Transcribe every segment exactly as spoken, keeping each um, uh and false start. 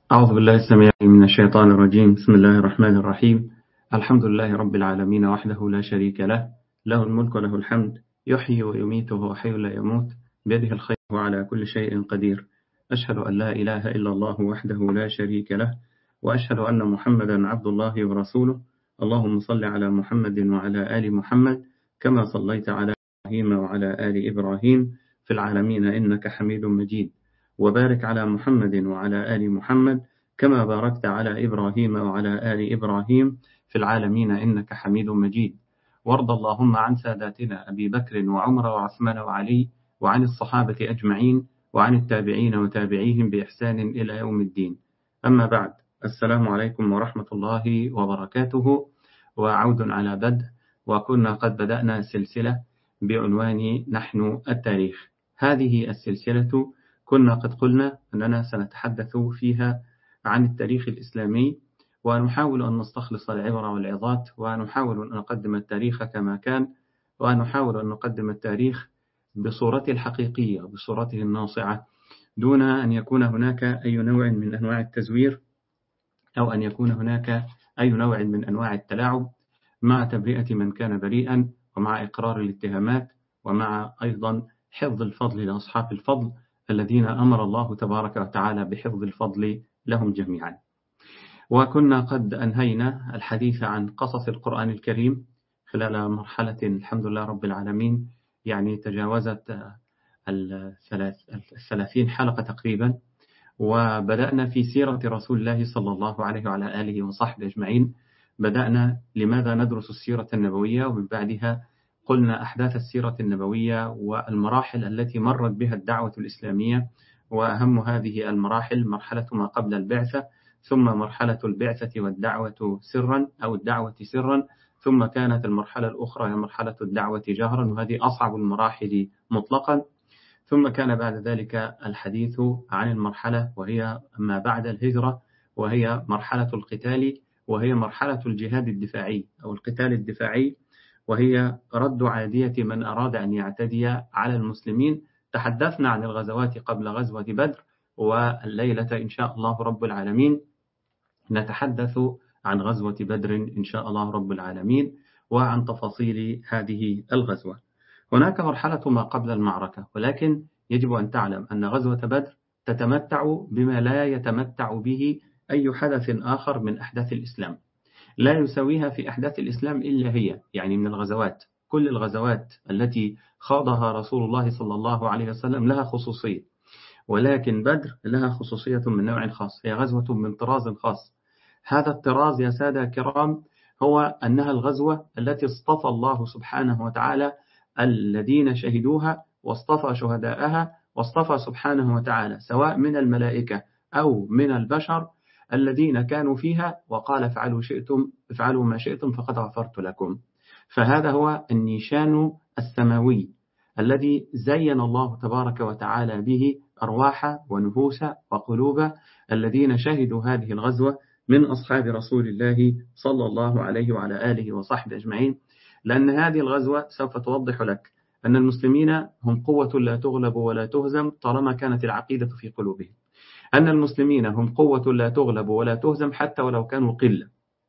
أعوذ بالله السميع من الشيطان الرجيم. بسم الله الرحمن الرحيم. الحمد لله رب العالمين وحده لا شريك له، له الملك وله الحمد، يحيي ويميت وهو حي لا يموت، بيده الخير وعلى كل شيء قدير. أشهد أن لا إله إلا الله وحده لا شريك له، وأشهد أن محمدا عبد الله ورسوله. اللهم صل على محمد وعلى آل محمد كما صليت على إبراهيم وعلى آل إبراهيم في العالمين إنك حميد مجيد، وبارك على محمد وعلى آل محمد كما باركت على إبراهيم وعلى آل إبراهيم في العالمين إنك حميد مجيد. وارض اللهم عن ساداتنا أبي بكر وعمر وعثمان وعلي، وعن الصحابة أجمعين، وعن التابعين وتابعيهم بإحسان إلى يوم الدين. أما بعد، السلام عليكم ورحمة الله وبركاته. وعود على بدء، وكنا قد بدأنا سلسلة بعنوان نحن التاريخ. هذه السلسلة كنا قد قلنا أننا سنتحدث فيها عن التاريخ الإسلامي، ونحاول أن نستخلص العبر والعظات، ونحاول أن نقدم التاريخ كما كان، ونحاول أن نقدم التاريخ بصورته الحقيقية بصورته الناصعة، دون أن يكون هناك أي نوع من أنواع التزوير، أو أن يكون هناك أي نوع من أنواع التلاعب، مع تبرئة من كان بريئا، ومع إقرار الاتهامات، ومع أيضا حفظ الفضل لأصحاب الفضل الذين أمر الله تبارك وتعالى بحفظ الفضل لهم جميعا. وكنا قد أنهينا الحديث عن قصص القرآن الكريم خلال مرحلة الحمد لله رب العالمين، يعني تجاوزت الثلاثين حلقة تقريبا، وبدأنا في سيرة رسول الله صلى الله عليه وعلى آله وصحبه أجمعين. بدأنا لماذا ندرس السيرة النبوية، ومن بعدها قلنا أحداث السيرة النبوية والمراحل التي مرت بها الدعوة الإسلامية، وأهم هذه المراحل مرحلة ما قبل البعثة، ثم مرحلة البعثة والدعوة سرا أو الدعوة سرا، ثم كانت المرحلة الأخرى هي مرحلة الدعوة جهرا، وهذه أصعب المراحل مطلقا. ثم كان بعد ذلك الحديث عن المرحلة وهي ما بعد الهجرة، وهي مرحلة القتال، وهي مرحلة الجهاد الدفاعي أو القتال الدفاعي، وهي رد عادية من أراد أن يعتدي على المسلمين. تحدثنا عن الغزوات قبل غزوة بدر، والليلة إن شاء الله رب العالمين نتحدث عن غزوة بدر إن شاء الله رب العالمين، وعن تفاصيل هذه الغزوة. هناك مرحلة ما قبل المعركة، ولكن يجب أن تعلم أن غزوة بدر تتمتع بما لا يتمتع به أي حدث آخر من أحداث الإسلام، لا يسويها في أحداث الإسلام إلا هي. يعني من الغزوات، كل الغزوات التي خاضها رسول الله صلى الله عليه وسلم لها خصوصية، ولكن بدر لها خصوصية من نوع خاص، هي غزوة من طراز خاص. هذا الطراز يا سادة كرام هو أنها الغزوة التي اصطفى الله سبحانه وتعالى الذين شهدوها، واصطفى شهداءها، واصطفى سبحانه وتعالى سواء من الملائكة أو من البشر الذين كانوا فيها، وقال افعلوا شئتم افعلوا ما شئتم فقد غفرت لكم. فهذا هو النيشان السماوي الذي زين الله تبارك وتعالى به أرواح ونفوس وقلوب الذين شهدوا هذه الغزوة من أصحاب رسول الله صلى الله عليه وعلى آله وصحبه أجمعين. لأن هذه الغزوة سوف توضح لك أن المسلمين هم قوة لا تغلب ولا تهزم طالما كانت العقيدة في قلوبهم، أن المسلمين هم قوة لا تغلب ولا تهزم حتى ولو كانوا قلة.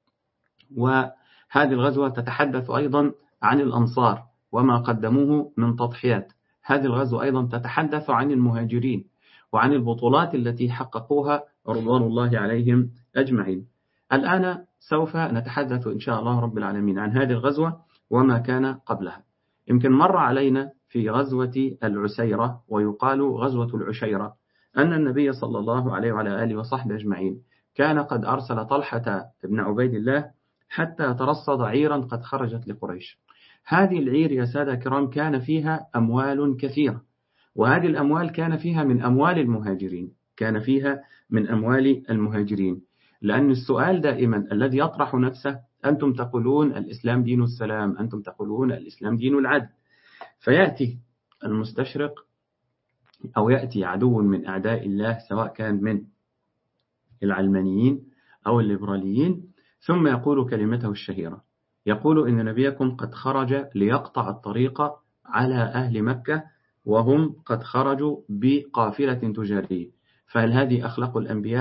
وهذه الغزوة تتحدث أيضا عن الأنصار وما قدموه من تضحيات. هذه الغزوة أيضا تتحدث عن المهاجرين وعن البطولات التي حققوها رضوان الله عليهم أجمعين. الآن سوف نتحدث إن شاء الله رب العالمين عن هذه الغزوة وما كان قبلها. يمكن مر علينا في غزوة العسيرة، ويقال غزوة العشيرة، أن النبي صلى الله عليه وعلى آله وصحبه أجمعين كان قد أرسل طلحة بن عبيد الله حتى ترصد عيرا قد خرجت لقريش. هذه العير يا سادة كرام كان فيها أموال كثيرة، وهذه الأموال كان فيها من أموال المهاجرين كان فيها من أموال المهاجرين لأن السؤال دائما الذي يطرح نفسه: أنتم تقولون الإسلام دين السلام، أنتم تقولون الإسلام دين العدل. فيأتي المستشرق أو يأتي عدو من أعداء الله، سواء كان من العلمانيين أو الليبراليين، ثم يقول كلمته الشهيرة، يقول إن نبيكم قد خرج ليقطع الطريق على أهل مكة، وهم قد خرجوا بقافلة تجارية، فهل هذه أخلاق الأنبياء؟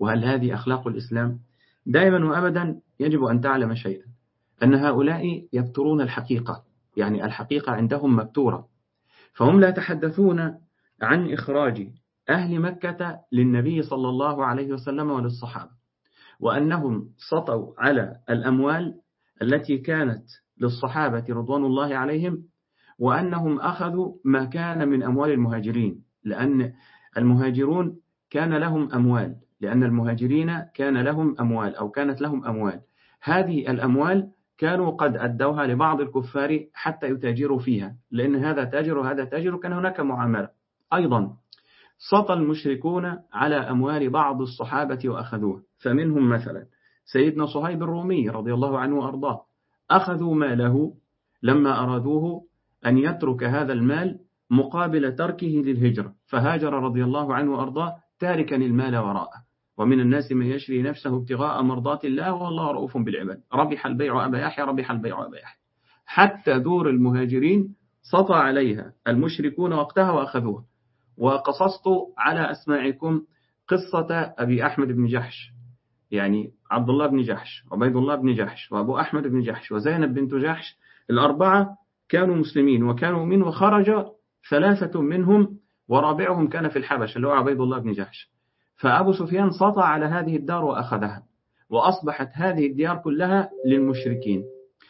وهل هذه أخلاق الإسلام؟ دائما وأبدا يجب أن تعلم شيئا، أن هؤلاء يبترون الحقيقة، يعني الحقيقة عندهم مبتورة، فهم لا يتحدثون عن إخراج أهل مكة للنبي صلى الله عليه وسلم وللصحابة، وأنهم سطوا على الأموال التي كانت للصحابة رضوان الله عليهم، وأنهم أخذوا ما كان من أموال المهاجرين، لأن المهاجرون كان لهم أموال، لأن المهاجرين كان لهم أموال أو كانت لهم أموال، هذه الأموال كانوا قد أدوها لبعض الكفار حتى يتاجروا فيها، لأن هذا تاجر وهذا تاجر، كان هناك معاملة. أيضا سطى المشركون على أموال بعض الصحابة وأخذوها، فمنهم مثلا سيدنا صهيب الرومي رضي الله عنه وأرضاه، أخذوا ماله لما أرادوه أن يترك هذا المال مقابل تركه للهجرة، فهاجر رضي الله عنه وأرضاه تاركا المال وراءه. ومن الناس من يشري نفسه ابتغاء مرضات الله والله رؤوف بالعباد، ربح البيع أبا يحيى، ربح البيع أبا يحيى. حتى دور المهاجرين سطى عليها المشركون وقتها وأخذوها. وقصصت على أسماعكم قصة أبي أحمد بن جحش، يعني عبد الله بن جحش، عبيد الله بن جحش، وأبو أحمد بن جحش، وزينب بنت جحش، الأربعة كانوا مسلمين وكانوا من، وخرج ثلاثة منهم ورابعهم كان في الحبش اللي هو عبيد الله بن جحش. فأبو سفيان سطى على هذه الدار وأخذها، وأصبحت هذه الديار كلها للمشركين.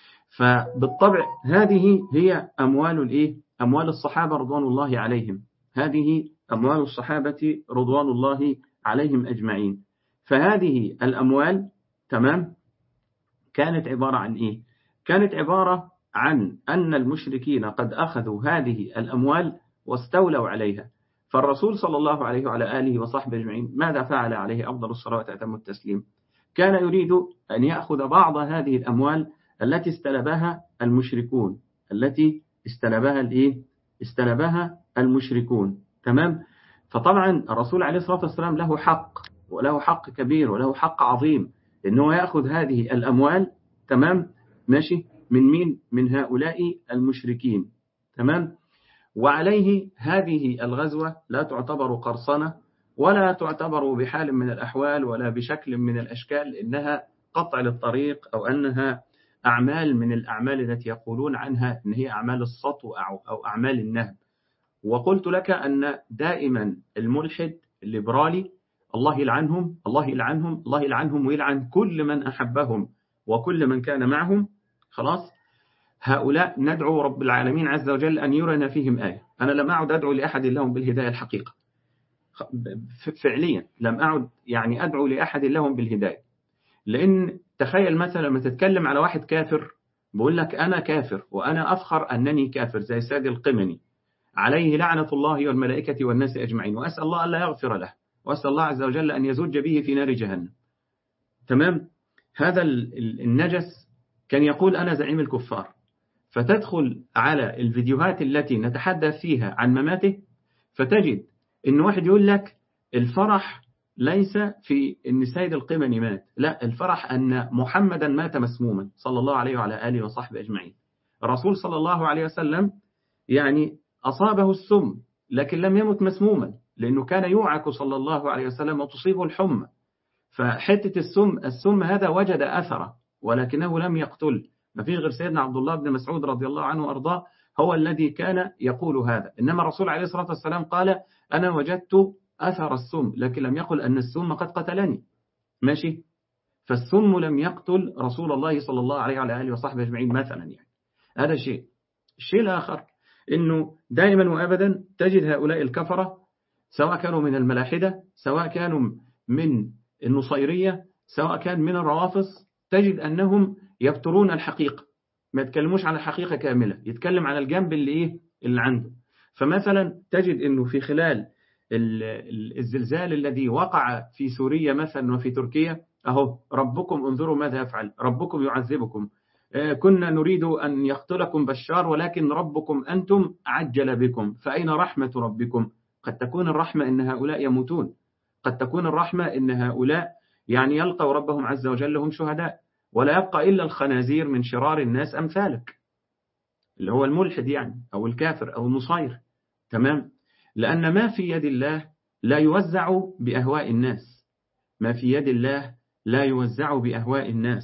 فبالطبع هذه هي أموال الإيه؟ أموال الصحابة رضوان الله عليهم، هذه أموال الصحابة رضوان الله عليهم أجمعين. فهذه الأموال تمام كانت عبارة عن إيه؟ كانت عبارة عن أن المشركين قد أخذوا هذه الأموال واستولوا عليها، فالرسول صلى الله عليه وعلى آله وصحبه أجمعين ماذا فعل عليه أفضل الصلاة وأتم التسليم؟ كان يريد أن يأخذ بعض هذه الأموال التي استلبها المشركون، التي استلبها الإيه؟ استلبها المشركون، تمام؟ فطبعا الرسول عليه الصلاة والسلام له حق، وله حق كبير، وله حق عظيم، إنه يأخذ هذه الأموال، تمام؟ ماشي؟ من مين؟ من هؤلاء المشركين، تمام؟ وعليه هذه الغزوة لا تعتبر قرصنة، ولا تعتبر بحال من الأحوال ولا بشكل من الأشكال إنها قطع للطريق، أو أنها أعمال من الأعمال التي يقولون عنها إن هي أعمال السطو أو أعمال النهب. وقلت لك أن دائما الملحد الليبرالي الله يلعنهم، الله يلعنهم، الله يلعنهم، ويلعن كل من أحبهم وكل من كان معهم، خلاص، هؤلاء ندعو رب العالمين عز وجل أن يرنا فيهم آية. أنا لم أعد أدعو لأحد لهم بالهداية الحقيقة، فعليا لم أعد يعني أدعو لأحد لهم بالهداية، لأن تخيل مثلا لما تتكلم على واحد كافر بقول لك أنا كافر وأنا أفخر أنني كافر، زي سادي القمني عليه لعنة الله والملائكة والناس أجمعين، وأسأل الله ألا يغفر له، وأسأل الله عز وجل أن يزج به في نار جهنم، تمام؟ هذا النجس كان يقول أنا زعيم الكفار. فتدخل على الفيديوهات التي نتحدث فيها عن مماته فتجد إن واحد يقول لك الفرح ليس في إن سيد القمني مات، لا، الفرح أن محمدا مات مسموما صلى الله عليه وعلى آله وصحبه أجمعين. الرسول صلى الله عليه وسلم يعني أصابه السم لكن لم يمت مسموما، لأنه كان يوعك صلى الله عليه وسلم وتصيبه الحمى، فحتة السم السم هذا وجد أثره ولكنه لم يقتل. ما فيش غير سيدنا عبد الله بن مسعود رضي الله عنه وأرضاه هو الذي كان يقول هذا، إنما الرسول عليه الصلاة والسلام قال أنا وجدت أثر السم، لكن لم يقل أن السم قد قتلني، ماشي؟ فالسم لم يقتل رسول الله صلى الله عليه وعلى آله وصحبه أجمعين مثلا، يعني هذا شيء. الشيء الآخر إنه دائما وأبدا تجد هؤلاء الكفرة سواء كانوا من الملاحدة، سواء كانوا من النصيرية، سواء كان من الروافض، تجد أنهم يبترون الحقيقة، ما يتكلموش عن الحقيقة كاملة، يتكلم عن الجنب اللي إيه اللي عنده. فمثلا تجد أنه في خلال الزلزال الذي وقع في سوريا مثلا وفي تركيا، أهو ربكم انظروا ماذا يفعل، ربكم يعذبكم، كنا نريد أن يقتلكم بشار ولكن ربكم أنتم عجل بكم، فأين رحمة ربكم؟ قد تكون الرحمة إن هؤلاء يموتون، قد تكون الرحمة إن هؤلاء يعني يلقوا ربهم عز وجل هم شهداء، ولا يبقى إلا الخنازير من شرار الناس أمثالك، اللي هو الملحد يعني أو الكافر أو النصير، تمام؟ لأن ما في يد الله لا يوزع بأهواء الناس، ما في يد الله لا يوزع بأهواء الناس.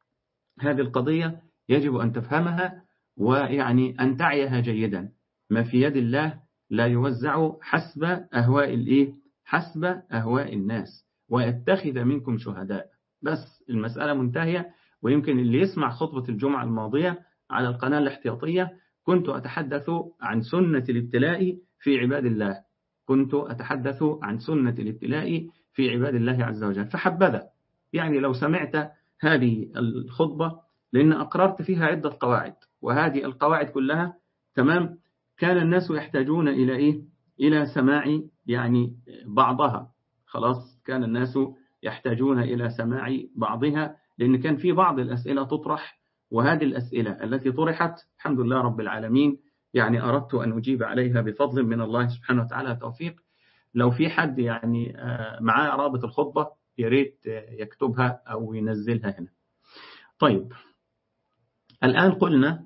هذه القضية يجب أن تفهمها ويعني أن تعيها جيدا. ما في يد الله لا يوزع حسب أهواء الإيه؟ حسب أهواء الناس، ويتخذ منكم شهداء. بس المسألة منتهية. ويمكن اللي يسمع خطبة الجمعة الماضية على القناة الاحتياطية كنت أتحدث عن سنة الابتلاء في عباد الله، كنت أتحدث عن سنة الابتلاء في عباد الله عز وجل. فحبذا يعني لو سمعت هذه الخطبة، لأن أقررت فيها عدة قواعد، وهذه القواعد كلها تمام كان الناس يحتاجون إلى إيه؟ إلى سماع يعني بعضها. خلاص كان الناس يحتاجون إلى سماع بعضها، لأن كان في بعض الأسئلة تطرح، وهذه الأسئلة التي طرحت الحمد لله رب العالمين يعني أردت أن أجيب عليها بفضل من الله سبحانه وتعالى توفيق. لو في حد يعني معاه رابط الخطبة يا ريت يكتبها أو ينزلها هنا. طيب الآن قلنا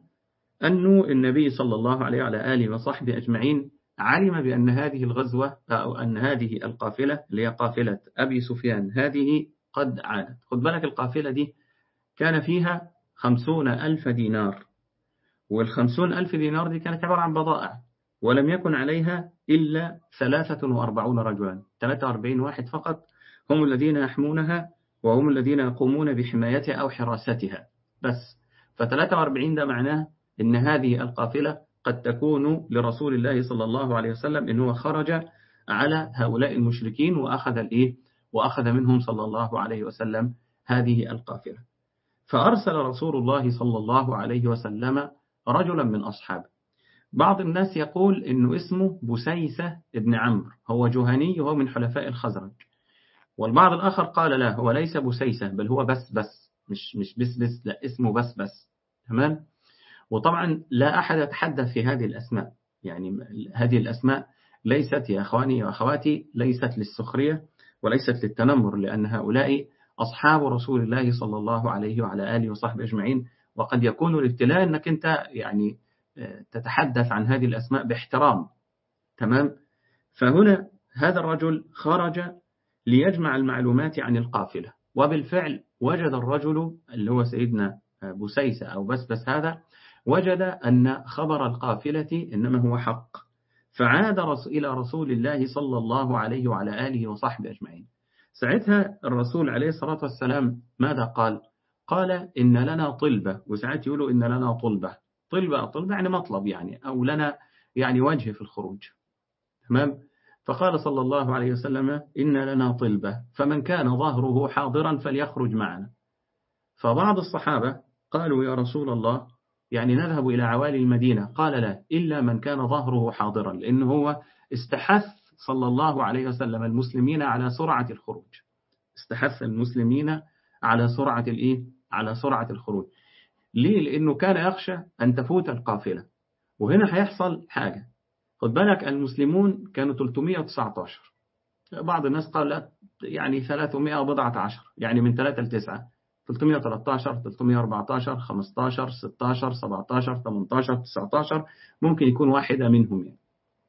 أن النبي صلى الله عليه وعلى آله وصحبه أجمعين علم بأن هذه الغزوة أو أن هذه القافلة اللي هي قافلة أبي سفيان هذه قد عادت. خد بالك القافلة دي كان فيها خمسون ألف دينار، والخمسون ألف دينار دي كانت عبارة عن بضائع، ولم يكن عليها إلا ثلاثة وأربعون رجلا، ثلاثة وأربعين واحد فقط هم الذين يحمونها وهم الذين يقومون بحمايتها أو حراستها بس. فثلاثة وأربعين ده معناه إن هذه القافلة قد تكون لرسول الله صلى الله عليه وسلم إنه خرج على هؤلاء المشركين وأخذ الإيه وأخذ منهم صلى الله عليه وسلم هذه القافلة. فأرسل رسول الله صلى الله عليه وسلم رجلا من أصحابه. بعض الناس يقول إنه اسمه بسيسة ابن عمرو، هو جهني وهو من حلفاء الخزرج. والبعض الآخر قال لا، هو ليس بسيسة بل هو بس بس مش مش بس بس لا اسمه بس بس. تمام. وطبعا لا أحد يتحدث في هذه الأسماء، يعني هذه الأسماء ليست يا أخواني وأخواتي ليست للسخرية وليست للتنمر، لأن هؤلاء أصحاب رسول الله صلى الله عليه وعلى آله وصحبه أجمعين. وقد يكون الابتلاء أنك أنت يعني تتحدث عن هذه الأسماء باحترام. تمام. فهنا هذا الرجل خرج ليجمع المعلومات عن القافلة، وبالفعل وجد الرجل اللي هو سيدنا بسيسة أو بس بس هذا وجد أن خبر القافلة إنما هو حق، فعاد إلى رسول الله صلى الله عليه وعلى آله وصحبه أجمعين. ساعتها الرسول عليه الصلاة والسلام ماذا قال؟ قال إن لنا طلبة، وساعات يقولوا إن لنا طلبة. طلبة طلبة يعني مطلب يعني، أو لنا يعني وجه في الخروج. تمام. فقال صلى الله عليه وسلم إن لنا طلبة فمن كان ظهره حاضرا فليخرج معنا. فبعض الصحابة قالوا يا رسول الله يعني نذهب إلى عوالي المدينة. قال لا، إلا من كان ظهره حاضرا، لأنه هو استحث صلى الله عليه وسلم المسلمين على سرعة الخروج، استحث المسلمين على سرعة الإيه؟ على سرعة الخروج. ليه؟ لأنه كان يخشى أن تفوت القافلة. وهنا هيحصل حاجة، خد بالك المسلمون كانوا ثلاثمائة وتسعة عشر، بعض الناس قال لا يعني ثلاثمائة وبضعة عشر، يعني من ثلاثة لتسعة، ثلاثمائة وثلاثة عشر، ثلاثمائة وأربعة عشر، خمسة عشر، ستة عشر، سبعة عشر، ثمانية عشر، تسعة عشر، ممكن يكون واحدة منهم يعني.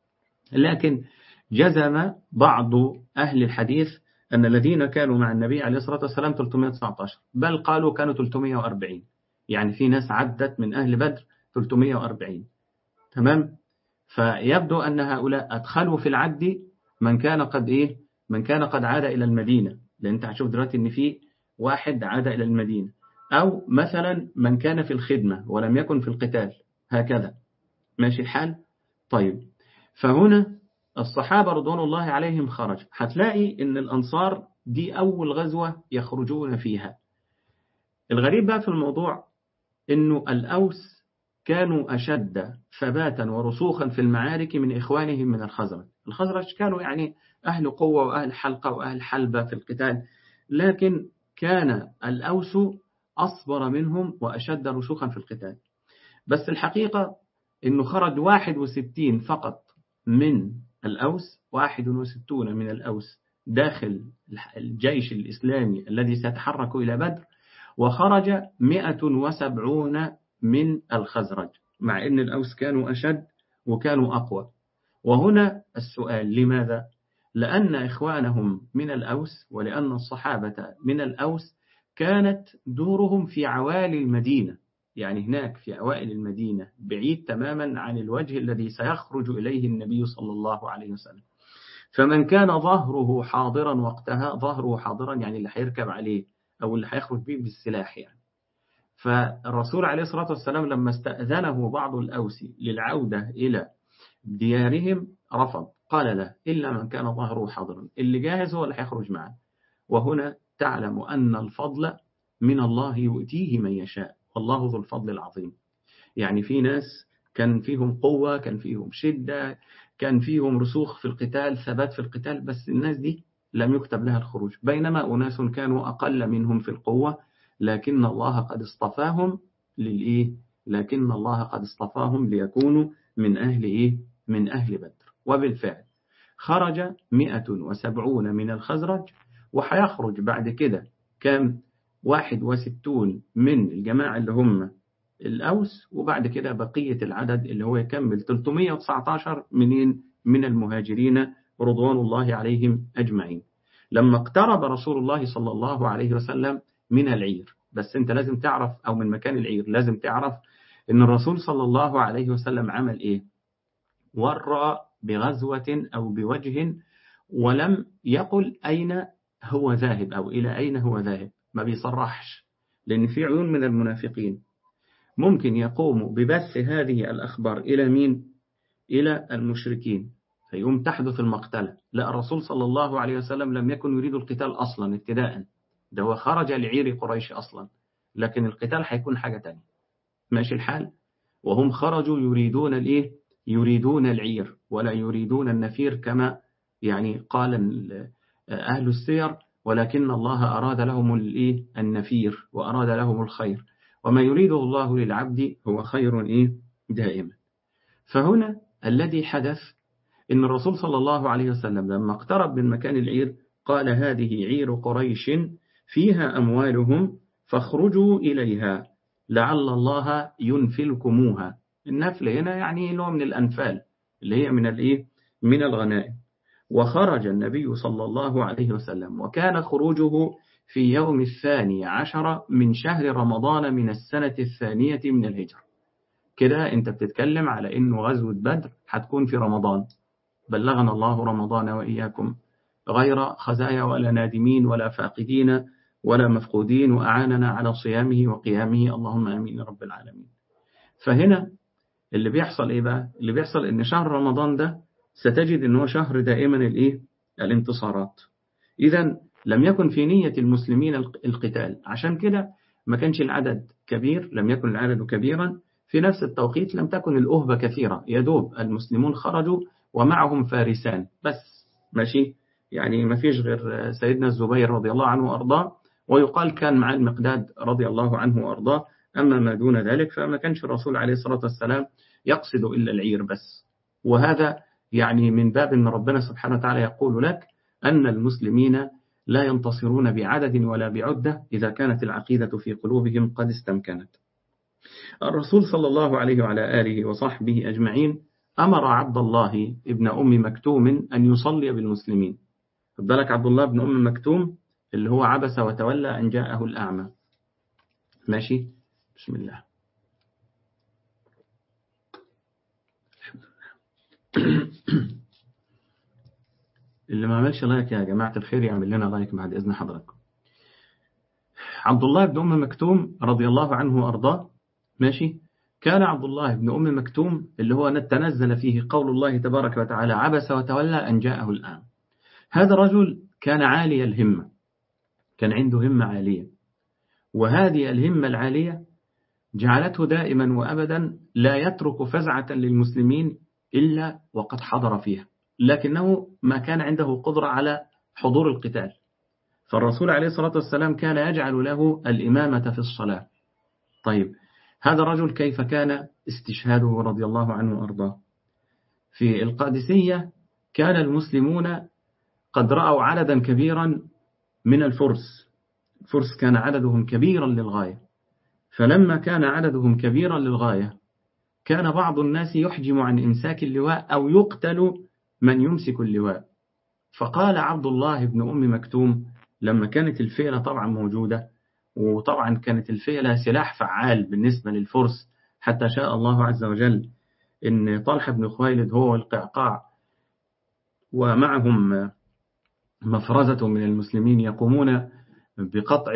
لكن جزم بعض أهل الحديث أن الذين كانوا مع النبي عليه الصلاة والسلام ثلاثمائة وتسعة عشر، بل قالوا كانوا ثلاثمائة وأربعين، يعني في ناس عدت من أهل بدر ثلاثمائة وأربعين. تمام. فيبدو أن هؤلاء أدخلوا في العد من كان قد إيه من كان قد عاد إلى المدينة، لأن أنت هتشوف دلوقتي إن في واحد عاد إلى المدينة، أو مثلا من كان في الخدمة ولم يكن في القتال، هكذا ماشي الحال. طيب فهنا الصحابة رضوان الله عليهم خرج. هتلاقي إن الأنصار دي أول غزوة يخرجون فيها. الغريب بقى في الموضوع إنه الأوس كانوا أشد ثباتا ورسوخا في المعارك من إخوانهم من الخزرج. الخزرج كانوا يعني أهل قوة وأهل حلقة وأهل حلبة في القتال، لكن كان الأوس أصبر منهم وأشد رسوخا في القتال. بس الحقيقة إنه خرج واحد وستين فقط من الأوس، واحد وستون من الأوس داخل الجيش الإسلامي الذي سيتحرك إلى بدر، وخرج مئة وسبعون من الخزرج، مع أن الأوس كانوا أشد وكانوا أقوى. وهنا السؤال لماذا؟ لأن إخوانهم من الأوس ولأن الصحابة من الأوس كانت دورهم في عوالي المدينة، يعني هناك في أوائل المدينة بعيد تماما عن الوجه الذي سيخرج إليه النبي صلى الله عليه وسلم. فمن كان ظهره حاضرا وقتها، ظهره حاضرا يعني اللي هيركب عليه أو اللي هيخرج به بالسلاح يعني. فالرسول عليه الصلاة والسلام لما استأذنه بعض الأوس للعودة إلى ديارهم رفض، قال لا إلا من كان ظهره حاضرا، اللي جاهز هو اللي هيخرج معه. وهنا تعلم أن الفضل من الله يؤتيه من يشاء، والله ذو الفضل العظيم. يعني في ناس كان فيهم قوة، كان فيهم شدة، كان فيهم رسوخ في القتال، ثبات في القتال، بس الناس دي لم يكتب لها الخروج. بينما أناس كانوا أقل منهم في القوة لكن الله قد اصطفاهم للإيه؟ لكن الله قد اصطفاهم ليكونوا من أهل إيه؟ من أهل بدر. وبالفعل خرج مئة وسبعون من الخزرج، وحيخرج بعد كده كام؟ واحد وستون من الجماعة اللي هم الأوس، وبعد كده بقية العدد اللي هو يكمل ثلاثمئة وتسعة عشر منين؟ من المهاجرين رضوان الله عليهم أجمعين. لما اقترب رسول الله صلى الله عليه وسلم من العير، بس انت لازم تعرف، أو من مكان العير لازم تعرف ان الرسول صلى الله عليه وسلم عمل ايه؟ ورى بغزوة أو بوجه، ولم يقل أين هو ذاهب أو إلى أين هو ذاهب، ما بيصرحش، لأن في عيون من المنافقين ممكن يقوموا ببث هذه الأخبار إلى مين؟ إلى المشركين، فيقوم تحدث المقتلة. لا، الرسول صلى الله عليه وسلم لم يكن يريد القتال أصلا ابتداء، ده هو خرج لعير قريش أصلا، لكن القتال هيكون حاجة تانية. ماشي الحال؟ وهم خرجوا يريدون الإيه؟ يريدون العير ولا يريدون النفير، كما يعني قال أهل السير، ولكن الله أراد لهم الإيه؟ النفير، وأراد لهم الخير، وما يريده الله للعبد هو خير إيه؟ دائما. فهنا الذي حدث إن الرسول صلى الله عليه وسلم لما اقترب من مكان العير قال هذه عير قريش فيها أموالهم فاخرجوا إليها لعل الله ينفلكموها. النفل هنا يعني نوع من الأنفال اللي هي من الإيه؟ من الغنائم. وخرج النبي صلى الله عليه وسلم، وكان خروجه في يوم الثاني عشر من شهر رمضان من السنة الثانية من الهجرة. كده انت بتتكلم على انه غزوة بدر هتكون في رمضان، بلغنا الله رمضان وإياكم غير خزايا ولا نادمين ولا فاقدين ولا مفقودين، وأعاننا على صيامه وقيامه، اللهم آمين رب العالمين. فهنا اللي بيحصل إيه بقى؟ اللي بيحصل إن شهر رمضان ده ستجد إنه شهر دائما الإيه؟ الانتصارات. إذن لم يكن في نية المسلمين القتال، عشان كده ما كانش العدد كبير، لم يكن العدد كبيرا. في نفس التوقيت لم تكن الأهبة كثيرة، يدوب المسلمون خرجوا ومعهم فارسان بس، ماشي؟ يعني ما فيش غير سيدنا الزبير رضي الله عنه وأرضاه، ويقال كان مع المقداد رضي الله عنه وأرضاه. أما ما دون ذلك فما كانش الرسول عليه الصلاة والسلام يقصد إلا العير بس. وهذا يعني من باب أن ربنا سبحانه وتعالى يقول لك أن المسلمين لا ينتصرون بعدد ولا بعدة إذا كانت العقيدة في قلوبهم قد استمكنت. الرسول صلى الله عليه وعلى آله وصحبه أجمعين أمر عبد الله ابن أم مكتوم أن يصلي بالمسلمين. خد بالك، عبد الله بن أم مكتوم اللي هو عبس وتولى أن جاءه الأعمى. ماشي؟ بسم الله. اللي ما عملش لايك يا جماعة الخير يعمل لنا لايك بعد إذن حضراتكم. عبد الله بن أم مكتوم رضي الله عنه وأرضاه، ماشي؟ كان عبد الله بن أم مكتوم اللي هو تنزل فيه قول الله تبارك وتعالى عبس وتولى أن جاءه الأعمى. هذا رجل كان عالي الهمة، كان عنده همة عالية، وهذه الهمة العالية جعلته دائما وأبدا لا يترك فزعة للمسلمين إلا وقد حضر فيها، لكنه ما كان عنده قدرة على حضور القتال. فالرسول عليه الصلاة والسلام كان يجعل له الإمامة في الصلاة. طيب هذا الرجل كيف كان استشهاده رضي الله عنه وأرضاه؟ في القادسية كان المسلمون قد رأوا عددا كبيرا من الفرس، الفرس كان عددهم كبيرا للغاية. فلما كان عددهم كبيرا للغاية كان بعض الناس يحجم عن إمساك اللواء أو يقتل من يمسك اللواء. فقال عبد الله بن أم مكتوم لما كانت الفيلة طبعا موجودة، وطبعا كانت الفيلة سلاح فعال بالنسبة للفرس، حتى شاء الله عز وجل إن طلحة بن خويلد هو والقعقاع ومعهم مفرزة من المسلمين يقومون بقطع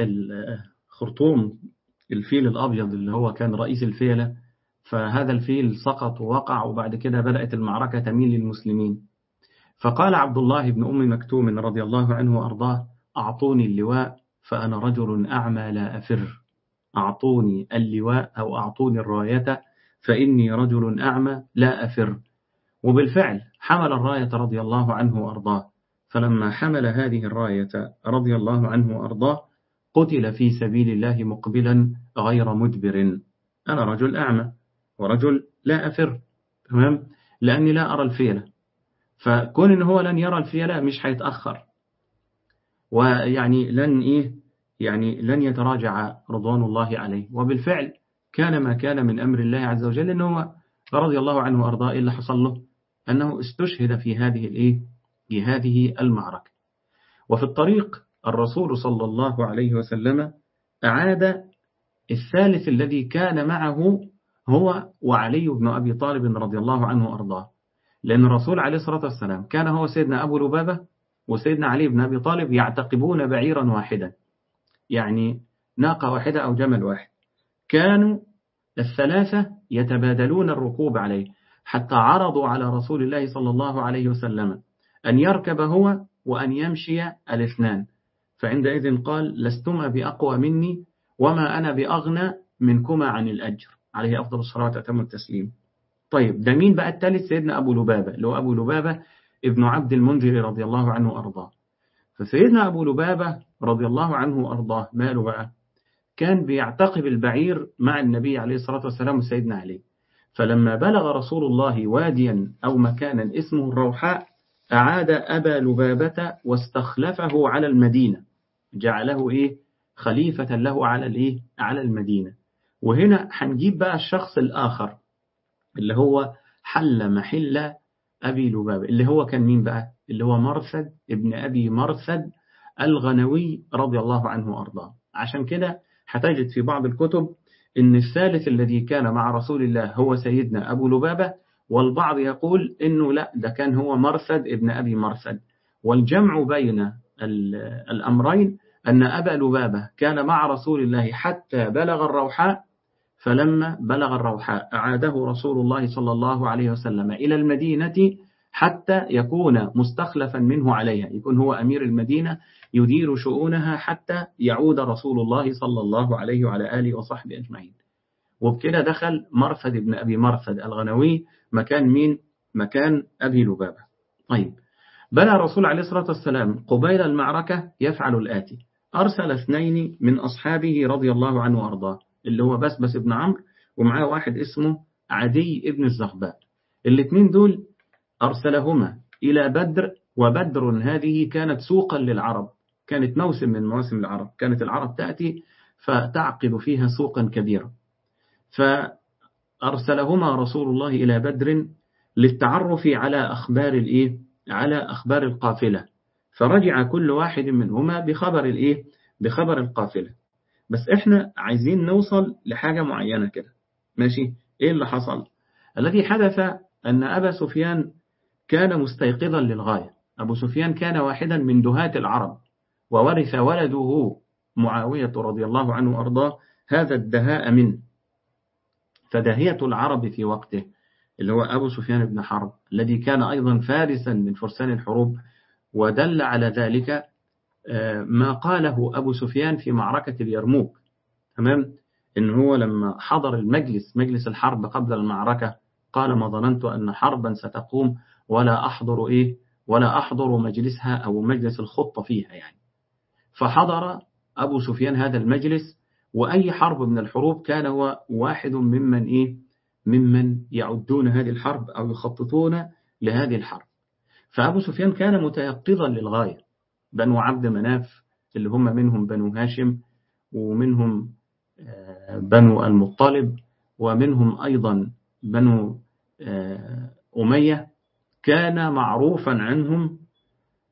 خرطوم الفيل الأبيض اللي هو كان رئيس الفيلة، فهذا الفيل سقط ووقع، وبعد كده بدأت المعركة تميل للمسلمين. فقال عبد الله بن أم مكتوم رضي الله عنه وأرضاه: أعطوني اللواء فأنا رجل أعمى لا أفر. أعطوني اللواء أو أعطوني الراية فإني رجل أعمى لا أفر. وبالفعل حمل الراية رضي الله عنه وأرضاه، فلما حمل هذه الراية رضي الله عنه وأرضاه قتل في سبيل الله مقبلا غير مدبر. أنا رجل أعمى ورجل لا أفر، تمام، لأني لا أرى الفيلة، فكون إن هو لن يرى الفيلة مش هيتأخر، ويعني لن إيه يعني لن يتراجع رضوان الله عليه. وبالفعل كان ما كان من أمر الله عز وجل، إنه رضي الله عنه وأرضاه إلا حصل له أنه استشهد في هذه الإيه في هذه المعركة. وفي الطريق الرسول صلى الله عليه وسلم أعاد الثالث الذي كان معه هو وعلي بن أبي طالب رضي الله عنه وأرضاه، لأن الرسول عليه الصلاة والسلام كان هو سيدنا أبو لبابة وسيدنا علي بن أبي طالب يعتقبون بعيرا واحدا، يعني ناقة واحدة أو جمل واحد، كانوا الثلاثة يتبادلون الركوب عليه، حتى عرضوا على رسول الله صلى الله عليه وسلم أن يركب هو وأن يمشي الاثنان، فعندئذ قال: لستما بأقوى مني وما أنا بأغنى منكما عن الأجر، عليه أفضل الصلاة وأتم التسليم. طيب ده مين بقى الثالث؟ سيدنا أبو لبابة، اللي هو أبو لبابة ابن عبد المنذر رضي الله عنه وأرضاه. فسيدنا أبو لبابة رضي الله عنه وأرضاه ماله بقى؟ كان بيعتقب البعير مع النبي عليه الصلاة والسلام وسيدنا علي، فلما بلغ رسول الله واديا أو مكانا اسمه الروحاء أعاد أبا لبابة واستخلفه على المدينة، جعله إيه خليفة له على الإيه على المدينة. وهنا هنجيب بقى الشخص الآخر اللي هو حل محل أبي لبابة، اللي هو كان مين بقى؟ اللي هو مرثد ابن أبي مرثد الغنوي رضي الله عنه وأرضاه. عشان كده هتجد في بعض الكتب إن الثالث الذي كان مع رسول الله هو سيدنا أبو لبابة، والبعض يقول إنه لا، ده كان هو مرثد ابن أبي مرثد. والجمع بين الأمرين أن أبا لبابة كان مع رسول الله حتى بلغ الروحاء، فلما بلغ الروحاء أعاده رسول الله صلى الله عليه وسلم إلى المدينة حتى يكون مستخلفا منه عليها، يكون هو أمير المدينة يدير شؤونها حتى يعود رسول الله صلى الله عليه وعلى آله وصحبه أجمعين. وبكده دخل مرثد ابن أبي مرثد الغنوي مكان مين؟ مكان أبي لبابة. طيب، بنى الرسول عليه الصلاة والسلام قبيل المعركة يفعل الآتي: أرسل اثنين من أصحابه رضي الله عنه وأرضاه، اللي هو بسبس ابن عمرو ومعاه واحد اسمه عدي ابن الزغباء. الاثنين دول أرسلهما إلى بدر، وبدر هذه كانت سوقا للعرب، كانت موسم من مواسم العرب، كانت العرب تأتي فتعقد فيها سوقا كبيرا. فأرسلهما رسول الله إلى بدر للتعرف على أخبار الإيه؟ على أخبار القافلة، فرجع كل واحد منهما بخبر الإيه؟ بخبر القافلة. بس إحنا عايزين نوصل لحاجة معينة كده، ماشي؟ إيه اللي حصل؟ الذي حدث أن أبا سفيان كان مستيقظا للغاية. أبو سفيان كان واحدا من دهاة العرب، وورث ولده معاوية رضي الله عنه وأرضاه هذا الدهاء منه. فداهية العرب في وقته اللي هو أبو سفيان بن حرب، الذي كان أيضا فارسا من فرسان الحروب، ودل على ذلك ما قاله أبو سفيان في معركة اليرموك، تمام؟ إن هو لما حضر المجلس مجلس الحرب قبل المعركة قال: ما ظننت أن حربا ستقوم ولا أحضر إيه ولا أحضر مجلسها أو مجلس الخطة فيها يعني. فحضر أبو سفيان هذا المجلس، وأي حرب من الحروب كان هو واحد ممن إيه ممن يعدون هذه الحرب أو يخططون لهذه الحرب. فأبو سفيان كان متيقظا للغاية. بنو عبد مناف اللي هم منهم بنو هاشم، ومنهم بنو المطلب، ومنهم أيضا بنو أمية، كان معروفا عنهم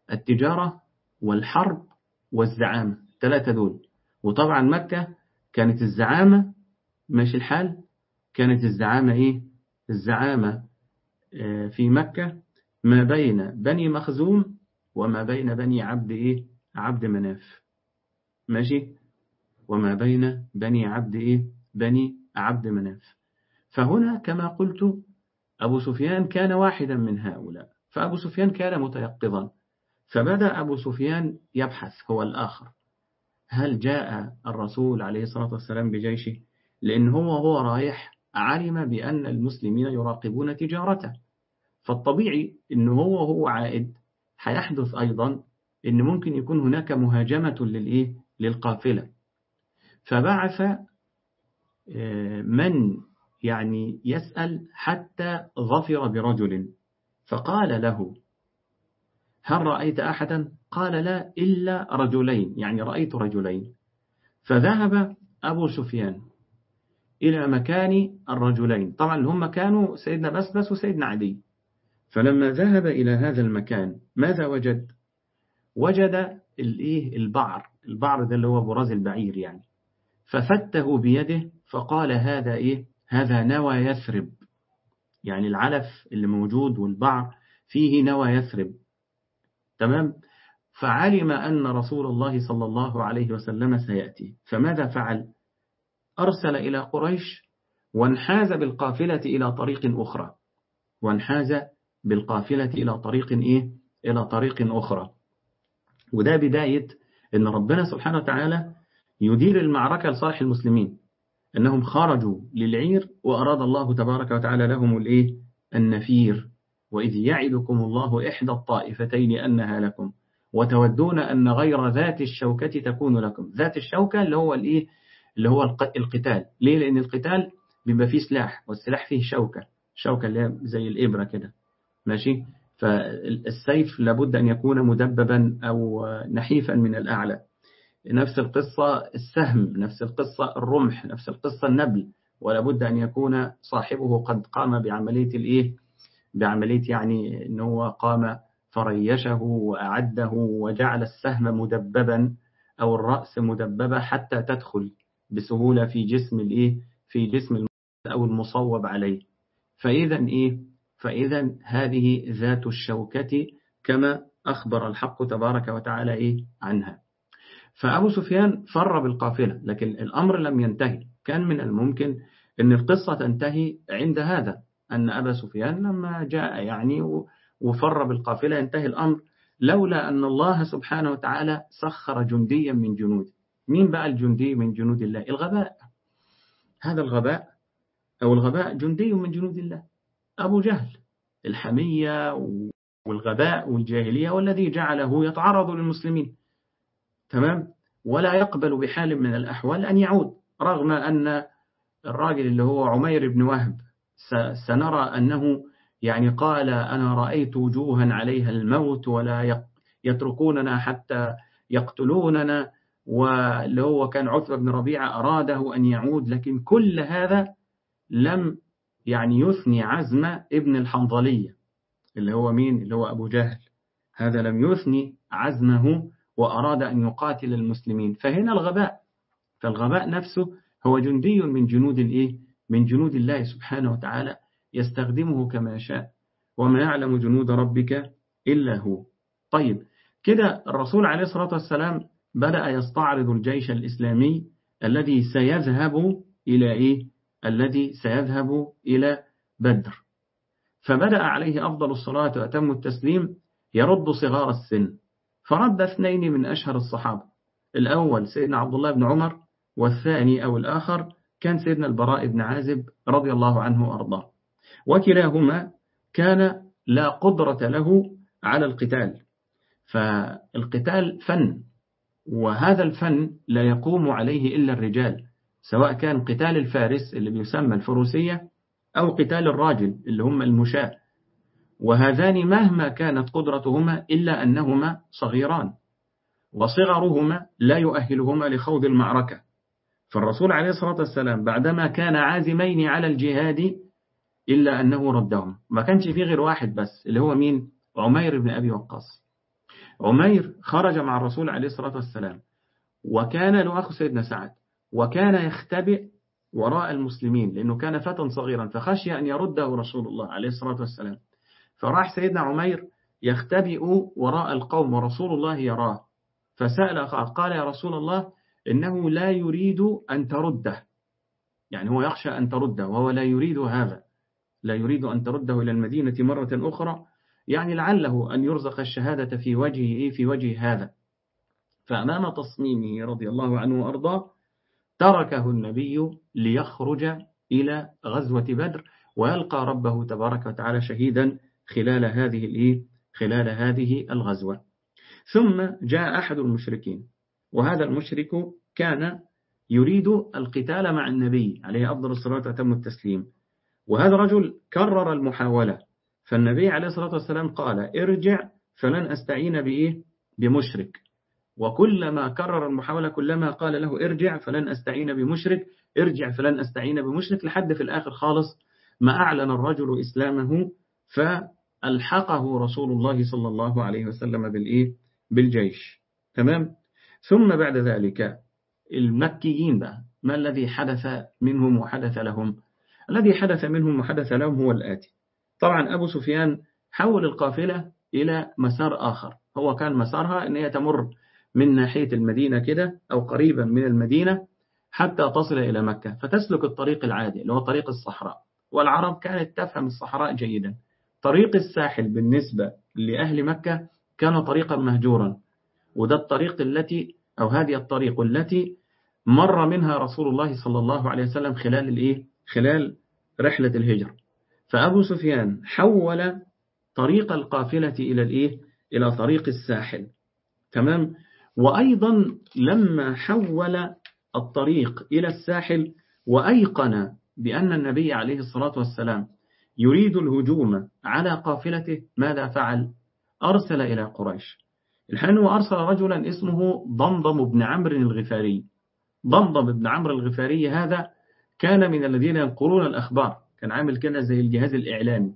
التجارة والحرب والزعامة، ثلاثة دول. وطبعا مكة كانت الزعامة ماشي الحال، كانت الزعامة إيه؟ الزعامة في مكة ما بين بني مخزوم وما بين بني عبد إيه؟ عبد مناف، ماشي، وما بين بني عبد إيه؟ بني عبد مناف. فهنا كما قلت أبو سفيان كان واحدا من هؤلاء، فأبو سفيان كان متيقظا، فبدأ أبو سفيان يبحث هو الآخر، هل جاء الرسول عليه الصلاة والسلام بجيشه؟ لأن هو هو رايح علم بأن المسلمين يراقبون تجارته، فالطبيعي أنه هو هو عائد هيحدث أيضا أن ممكن يكون هناك مهاجمة للإيه؟ للقافلة. فبعث من يعني يسأل حتى ظفر برجل، فقال له هل رأيت أحدا؟ قال لا إلا رجلين، يعني رأيت رجلين. فذهب أبو سفيان إلى مكان الرجلين، طبعا هم كانوا سيدنا بسبس وسيدنا عدي. فلما ذهب إلى هذا المكان ماذا وجد؟ وجد الإيه؟ البعر، البعر ده اللي هو براز البعير يعني. ففته بيده فقال هذا إيه؟ هذا نوى يثرب، يعني العلف اللي موجود والبعر فيه نوى يثرب، تمام. فعلم أن رسول الله صلى الله عليه وسلم سيأتي، فماذا فعل؟ أرسل إلى قريش وانحاز بالقافلة إلى طريق أخرى، وانحاز بالقافلة إلى طريق إيه؟ إلى طريق أخرى. وده بداية أن ربنا سبحانه وتعالى يدير المعركة لصالح المسلمين، أنهم خرجوا للعير وأراد الله تبارك وتعالى لهم الإيه؟ النفير. وإذ يعدكم الله إحدى الطائفتين أنها لكم وتودون أن غير ذات الشوكة تكون لكم. ذات الشوكة اللي هو الإيه؟ اللي هو القتال. ليه؟ لأن القتال بيبقى فيه سلاح، والسلاح فيه شوكة، شوكة اللي هي زي الإبرة كده، ماشي. فالسيف لابد أن يكون مدببا أو نحيفا من الأعلى. نفس القصة السهم، نفس القصة الرمح، نفس القصة النبل، ولا بد أن يكون صاحبه قد قام بعملية الإيه؟ بعملية يعني أنه قام فريشه وأعده وجعل السهم مدببا أو الرأس مدببة حتى تدخل بسهولة في جسم الإيه؟ في جسم أو المصوب عليه. فإذا إيه؟ فإذا هذه ذات الشوكة كما أخبر الحق تبارك وتعالى إيه؟ عنها. فأبو سفيان فر بالقافلة، لكن الأمر لم ينتهي. كان من الممكن أن القصة تنتهي عند هذا، أن أبا سفيان لما جاء يعني وفر بالقافلة ينتهي الأمر، لولا أن الله سبحانه وتعالى سخر جنديا من جنود. مين بقى الجندي من جنود الله؟ الغباء. هذا الغباء أو الغباء جندي من جنود الله. أبو جهل، الحمية والغباء والجاهلية والذي جعله يتعرض للمسلمين، تمام، ولا يقبل بحال من الأحوال أن يعود، رغم أن الراجل اللي هو عمير بن وهب سنرى أنه يعني قال أنا رأيت وجوها عليها الموت ولا يتركوننا حتى يقتلوننا، واللي هو كان عتبة بن ربيعة أراده أن يعود، لكن كل هذا لم يعني يثني عزم ابن الحنظلية اللي هو مين؟ اللي هو أبو جهل. هذا لم يثني عزمه وأراد أن يقاتل المسلمين. فهنا الغباء، فالغباء نفسه هو جندي من جنود الإيه؟ من جنود الله سبحانه وتعالى، يستخدمه كما شاء، وما يعلم جنود ربك إلا هو. طيب كده الرسول عليه الصلاة والسلام بدأ يستعرض الجيش الإسلامي الذي سيذهب إلى إيه؟ الذي سيذهب إلى بدر. فبدأ عليه أفضل الصلاة وأتم التسليم يرد صغار السن، فرد اثنين من أشهر الصحابة، الأول سيدنا عبد الله بن عمر، والثاني أو الآخر كان سيدنا البراء بن عازب رضي الله عنه وأرضاه. وكلاهما كان لا قدرة له على القتال، فالقتال فن، وهذا الفن لا يقوم عليه إلا الرجال، سواء كان قتال الفارس اللي بيسمى الفروسية أو قتال الراجل اللي هم المشاة، وهذان مهما كانت قدرتهما إلا أنهما صغيران، وصغرهما لا يؤهلهما لخوض المعركة. فالرسول عليه الصلاة والسلام بعدما كان عازمين على الجهاد إلا أنه ردهم، ما كانش فيه غير واحد بس اللي هو مين؟ عمير بن أبي وقاص. عمير خرج مع الرسول عليه الصلاة والسلام، وكان له أخو سيدنا سعد، وكان يختبئ وراء المسلمين لأنه كان فتى صغيرا، فخشي أن يرده رسول الله عليه الصلاة والسلام، فراح سيدنا عمير يختبئ وراء القوم ورسول الله يراه، فسأل قال يا رسول الله إنه لا يريد أن ترده، يعني هو يخشى أن ترده وهو لا يريد هذا، لا يريد أن ترده إلى المدينة مرة أخرى، يعني لعله أن يرزق الشهادة في وجهه في وجه هذا. فأمام تصميمه رضي الله عنه وأرضاه تركه النبي ليخرج إلى غزوة بدر ويلقى ربه تبارك وتعالى شهيدا خلال هذه الإيه؟ خلال هذه الغزوة. ثم جاء أحد المشركين، وهذا المشرك كان يريد القتال مع النبي عليه أفضل الصلاة وأتم التسليم، وهذا الرجل كرر المحاولة، فالنبي عليه الصلاة والسلام قال ارجع فلن أستعين بإيه؟ بمشرك، وكلما كرر المحاولة كلما قال له ارجع فلن أستعين بمشرك، ارجع فلن أستعين بمشرك، لحد في الآخر خالص ما أعلن الرجل إسلامه، فألحقه رسول الله صلى الله عليه وسلم بالإيه؟ بالجيش. تمام. ثم بعد ذلك المكيين بقى ما الذي حدث منهم وحدث لهم؟ الذي حدث منهم وحدث لهم هو الآتي. طبعا أبو سفيان حول القافلة إلى مسار آخر، هو كان مسارها أن هي تمر من ناحية المدينة كده أو قريبا من المدينة حتى تصل إلى مكة، فتسلك الطريق العادي اللي هو طريق الصحراء، والعرب كانت تفهم الصحراء جيدا. طريق الساحل بالنسبة لأهل مكة كان طريقا مهجورا، وده الطريق التي أو هذه الطريق التي مر منها رسول الله صلى الله عليه وسلم خلال الإيه؟ خلال رحلة الهجرة. فأبو سفيان حول طريق القافلة إلى الإيه؟ إلى طريق الساحل. تمام. وأيضا لما حول الطريق إلى الساحل وأيقن بأن النبي عليه الصلاة والسلام يريد الهجوم على قافلته، ماذا فعل؟ أرسل إلى قريش. الحين وأرسل رجلا اسمه ضمضم بن عمرو الغفاري. ضمضم بن عمرو الغفاري هذا كان من الذين ينقلون الأخبار، كان عامل كده زي الجهاز الإعلامي.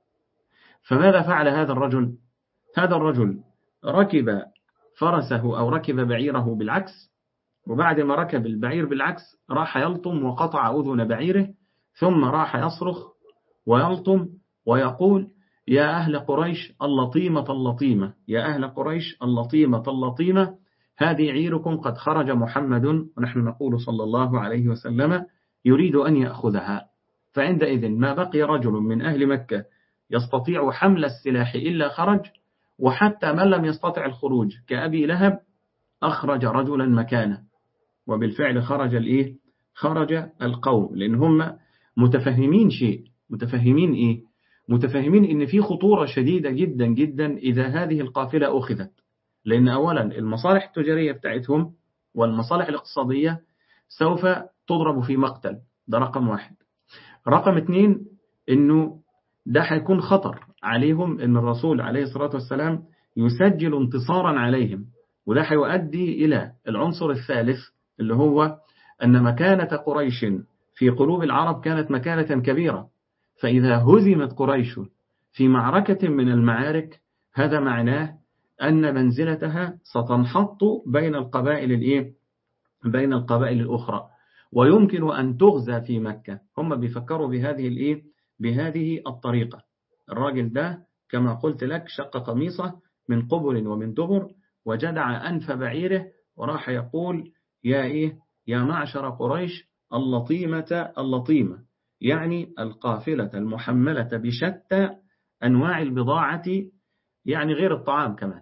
فماذا فعل هذا الرجل؟ هذا الرجل ركب فرسه أو ركب بعيره بالعكس، وبعد ما ركب البعير بالعكس راح يلطم وقطع أذن بعيره، ثم راح يصرخ ويلطم ويقول يا أهل قريش اللطيمة اللطيمة، يا أهل قريش اللطيمة اللطيمة، هذه عيركم قد خرج محمد ونحن نقول صلى الله عليه وسلم يريد أن يأخذها. فعندئذ ما بقي رجل من أهل مكة يستطيع حمل السلاح إلا خرج، وحتى من لم يستطع الخروج كأبي لهب أخرج رجلا مكانه، وبالفعل خرج الإيه؟ خرج القوم، لأن هم متفهمين شيء، متفهمين إيه؟ متفهمين إن في خطورة شديدة جدا جدا إذا هذه القافلة أخذت، لأن أولا المصالح التجارية بتاعتهم والمصالح الاقتصادية سوف تضرب في مقتل، ده رقم واحد. رقم اثنين إنه ده هيكون خطر عليهم، إن الرسول عليه الصلاة والسلام يسجل انتصارا عليهم، وده هيؤدي إلى العنصر الثالث اللي هو أن مكانة قريش في قلوب العرب كانت مكانة كبيرة، فإذا هزمت قريش في معركة من المعارك هذا معناه أن منزلتها ستنحط بين القبائل الإيه؟ بين القبائل الأخرى، ويمكن أن تغزى في مكة. هم بيفكروا بهذه الإيه؟ بهذه الطريقة. الراجل ده كما قلت لك شق قميصه من قبل ومن دبر، وجدع أنف بعيره، وراح يقول يا إيه؟ يا معشر قريش اللطيمة اللطيمة، يعني القافلة المحملة بشتى أنواع البضاعة، يعني غير الطعام كمان.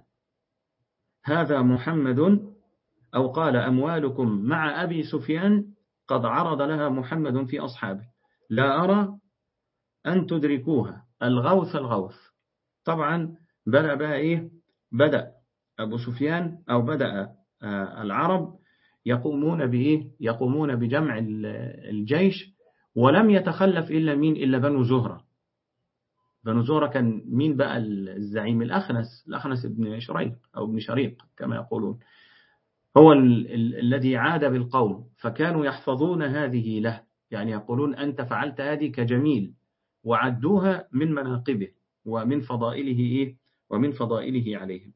هذا محمد، أو قال أموالكم مع أبي سفيان قد عرض لها محمد في أصحابه، لا أرى أن تدركوها، الغوث الغوث. طبعا بدأ بقى إيه؟ بدأ أبو سفيان أو بدأ العرب يقومون بإيه؟ يقومون بجمع الجيش، ولم يتخلف إلا مين؟ إلا بنو زهرة. بنو زهرة كان مين بقى الزعيم؟ الأخنس، الأخنس ابن شريق أو ابن شريق كما يقولون، هو ال ال الذي عاد بالقوم، فكانوا يحفظون هذه له، يعني يقولون أنت فعلت هذه كجميل، وعدوها من مناقبه ومن فضائله إيه؟ ومن فضائله عليهم.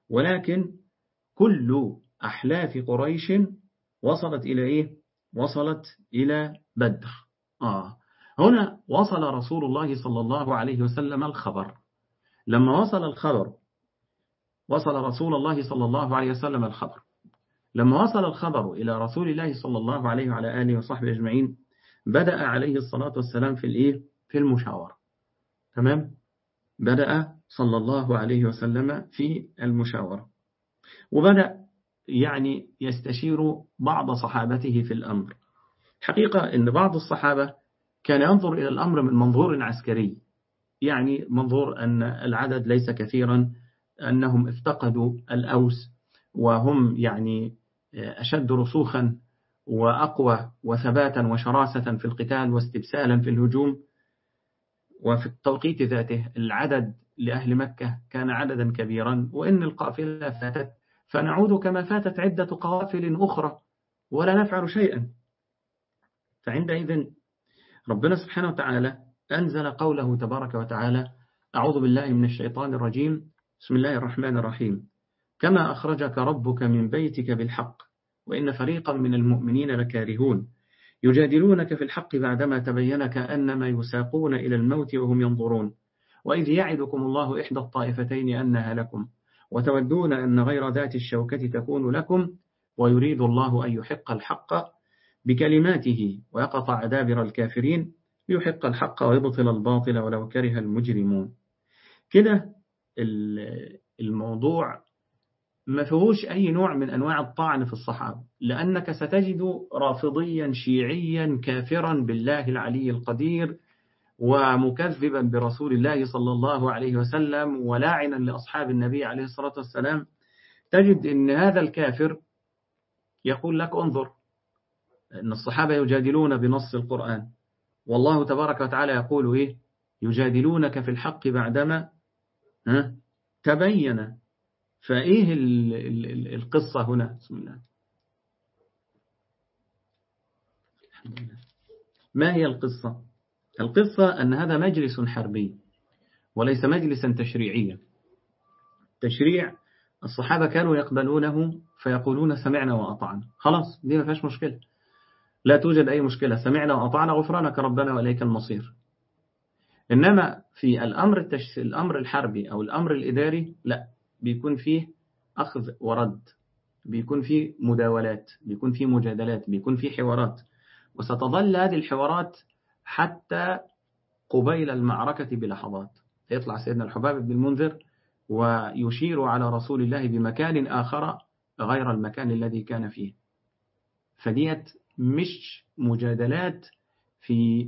ولكن كل أحلاف قريش وصلت إلى إيه؟ وصلت إلى بدر. آه هنا وصل رسول الله صلى الله عليه وسلم الخبر. لما وصل الخبر وصل رسول الله صلى الله عليه وسلم الخبر لما وصل الخبر إلى رسول الله صلى الله عليه وعلى آله وصحبه أجمعين، بدأ عليه الصلاة والسلام في الإيه؟ في المشاورة. تمام؟ بدأ صلى الله عليه وسلم في المشاورة، وبدأ يعني يستشير بعض صحابته في الأمر. حقيقة أن بعض الصحابة كان ينظر إلى الأمر من منظور عسكري، يعني منظور أن العدد ليس كثيرا، أنهم افتقدوا الأوس وهم يعني أشد رسوخا وأقوى وثباتا وشراسة في القتال واستبسالا في الهجوم. وفي التوقيت ذاته العدد لأهل مكة كان عددا كبيرا، وإن القافلة فاتت فنعود كما فاتت عدة قوافل أخرى ولا نفعل شيئا. فعندئذ ربنا سبحانه وتعالى أنزل قوله تبارك وتعالى: أعوذ بالله من الشيطان الرجيم، بسم الله الرحمن الرحيم، كما أخرجك ربك من بيتك بالحق وإن فريقا من المؤمنين لكارهون يجادلونك في الحق بعدما تبين كأنما يساقون إلى الموت وهم ينظرون وإذ يعدكم الله إحدى الطائفتين أنها لكم وتودون أن غير ذات الشوكة تكون لكم ويريد الله أن يحق الحق بكلماته ويقطع دابر الكافرين ليحق الحق ويبطل الباطل ولو كره المجرمون. كده الموضوع ما فيهوش أي نوع من أنواع الطعن في الصحابة، لأنك ستجد رافضيا شيعيا كافرا بالله العلي القدير ومكذبا برسول الله صلى الله عليه وسلم ولاعنا لأصحاب النبي عليه الصلاة والسلام. تجد أن هذا الكافر يقول لك انظر أن الصحابة يجادلون بنص القرآن، والله تبارك وتعالى يقول إيه؟ يجادلونك في الحق بعدما ها تبين. فإيه ال ال ال القصة هنا؟ بسم الله. ما هي القصة؟ القصة أن هذا مجلس حربي وليس مجلسا تشريعيا. تشريع الصحابة كانوا يقبلونه فيقولون سمعنا وأطعنا، خلاص دي ما فيهاش مشكلة، لا توجد أي مشكلة، سمعنا وأطعنا غفرانك ربنا وإليك المصير. إنما في الأمر التش... الأمر الحربي أو الأمر الإداري لا، بيكون فيه أخذ ورد، بيكون فيه مداولات، بيكون فيه مجادلات، بيكون فيه حوارات، وستظل هذه الحوارات حتى قبيل المعركة بلحظات. يطلع سيدنا الحباب بن المنذر ويشير على رسول الله بمكان آخر غير المكان الذي كان فيه. فديت مش مجادلات في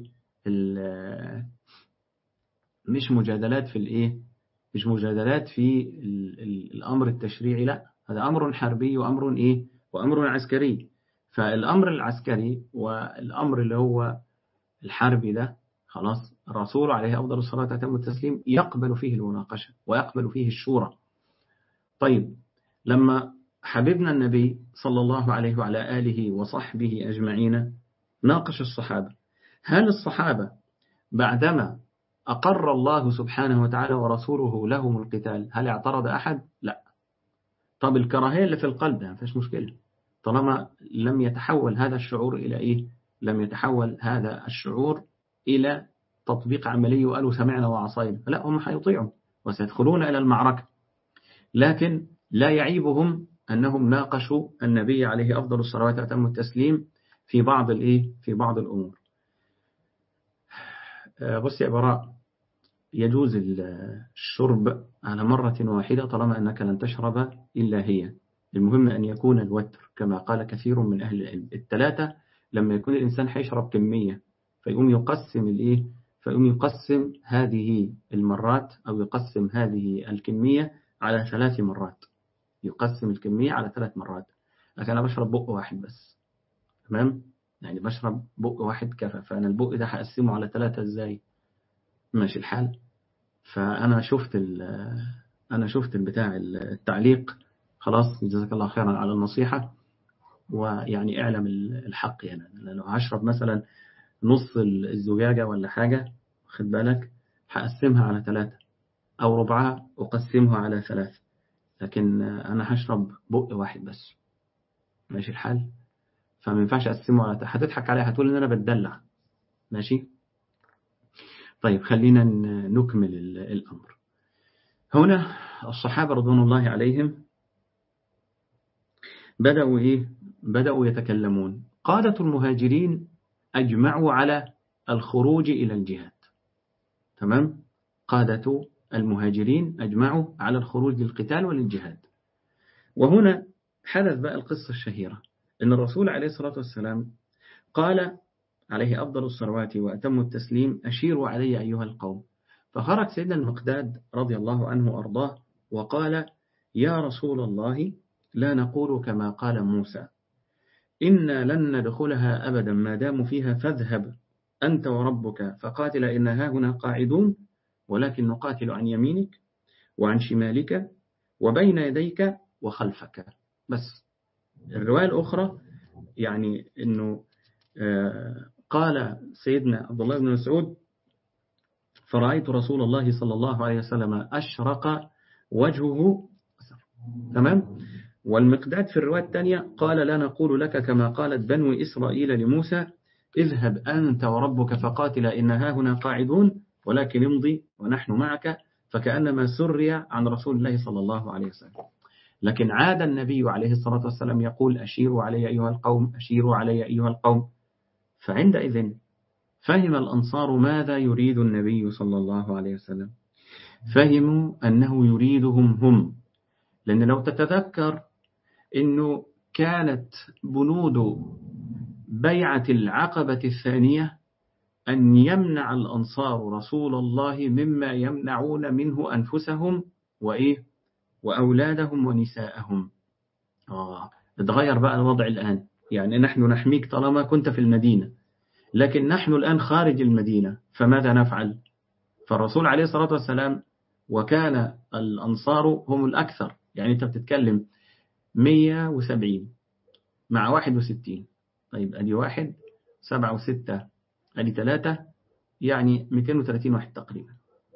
مش مجادلات في الايه مش مجادلات في ال ال الأمر التشريعي، لا، هذا أمر حربي وأمر إيه وأمر عسكري. فالأمر العسكري والأمر اللي هو الحربي ده خلاص الرسول عليه أفضل الصلاة وأتم التسليم يقبل فيه المناقشة ويقبل فيه الشورى. طيب لما حبيبنا النبي صلى الله عليه وعلى آله وصحبه أجمعين ناقش الصحابة، هل الصحابة بعدما أقر الله سبحانه وتعالى ورسوله لهم القتال هل اعترض أحد؟ لا. طب الكراهية اللي في القلب ما فيش مشكلة طالما لم يتحول هذا الشعور إلى إيه؟ لم يتحول هذا الشعور إلى تطبيق عملي وقالوا سمعنا وعصينا، لا، هم حيطيعوا وسيدخلون إلى المعركة. لكن لا يعيبهم أنهم ناقشوا النبي عليه أفضل الصلوات وأتم التسليم في بعض الإيه؟ في بعض الأمور. بص يا براء، يجوز الشرب على مرة واحدة طالما أنك لن تشرب إلا هي، المهم أن يكون الوتر كما قال كثير من أهل العلم. الثلاثة لما يكون الإنسان حيشرب كمية فيقوم يقسم الإيه فيقوم يقسم هذه المرات أو يقسم هذه الكمية على ثلاث مرات، يقسم الكمية على ثلاث مرات. لكن أنا بشرب بق واحد بس، تمام؟ يعني بشرب بق واحد كفى، فأنا البق ده هقسمه على ثلاثة إزاي؟ ماشي الحال. فأنا شفت أنا شفت البتاع التعليق، خلاص جزاك الله خيرا على النصيحة، ويعني اعلم الحق. يعني لو هشرب مثلا نص الزجاجة ولا حاجة خد بالك هقسمها على ثلاثة أو ربعها أقسمها على ثلاثة، لكن أنا هشرب بق واحد بس، ماشي الحال؟ فما ينفعش أقسمه على، هتضحك عليها، هتقول إن أنا بتدلع، ماشي؟ طيب خلينا نكمل الأمر. هنا الصحابة رضوان الله عليهم بدأوا إيه؟ بدأوا يتكلمون. قادة المهاجرين أجمعوا على الخروج إلى الجهاد، تمام؟ قادة المهاجرين أجمعوا على الخروج للقتال وللجهاد. وهنا حدث بقى القصة الشهيرة، إن الرسول عليه الصلاة والسلام قال عليه أفضل الصلوات وأتم التسليم: أشيروا علي أيها القوم. فخرج سيدنا المقداد رضي الله عنه وأرضاه وقال: يا رسول الله، لا نقول كما قال موسى، إنا لن ندخلها أبدا ما داموا فيها، فاذهب أنت وربك فقاتل إن هاهنا قاعدون، ولكن نقاتل عن يمينك وعن شمالك وبين يديك وخلفك. بس الرواية الأخرى يعني أنه قال سيدنا عبد الله بن مسعود: فرأيت رسول الله صلى الله عليه وسلم أشرق وجهه، تمام؟ والمقداد في الرواية الثانية قال: لا نقول لك كما قالت بنو إسرائيل لموسى، اذهب أنت وربك فقاتل إن هاهنا قاعدون، ولكن امضي ونحن معك. فكأنما سري عن رسول الله صلى الله عليه وسلم. لكن عاد النبي عليه الصلاة والسلام يقول: أشيروا علي أيها القوم، أشيروا علي أيها القوم. فعندئذ فهم الأنصار ماذا يريد النبي صلى الله عليه وسلم، فهموا أنه يريدهم هم. لأن لو تتذكر أنه كانت بنود بيعة العقبة الثانية أن يمنع الأنصار رسول الله مما يمنعون منه أنفسهم وإيه وأولادهم ونساءهم. آه اتغير بقى الوضع الآن، يعني نحن نحميك طالما كنت في المدينة، لكن نحن الآن خارج المدينة، فماذا نفعل؟ فالرسول عليه الصلاة والسلام، وكان الأنصار هم الأكثر، يعني أنت بتتكلم مية وسبعين مع واحد وستين، طيب أدي واحد سبعة وستة أدي ثلاثة، يعني مئتين وثلاثين واحد تقريبا.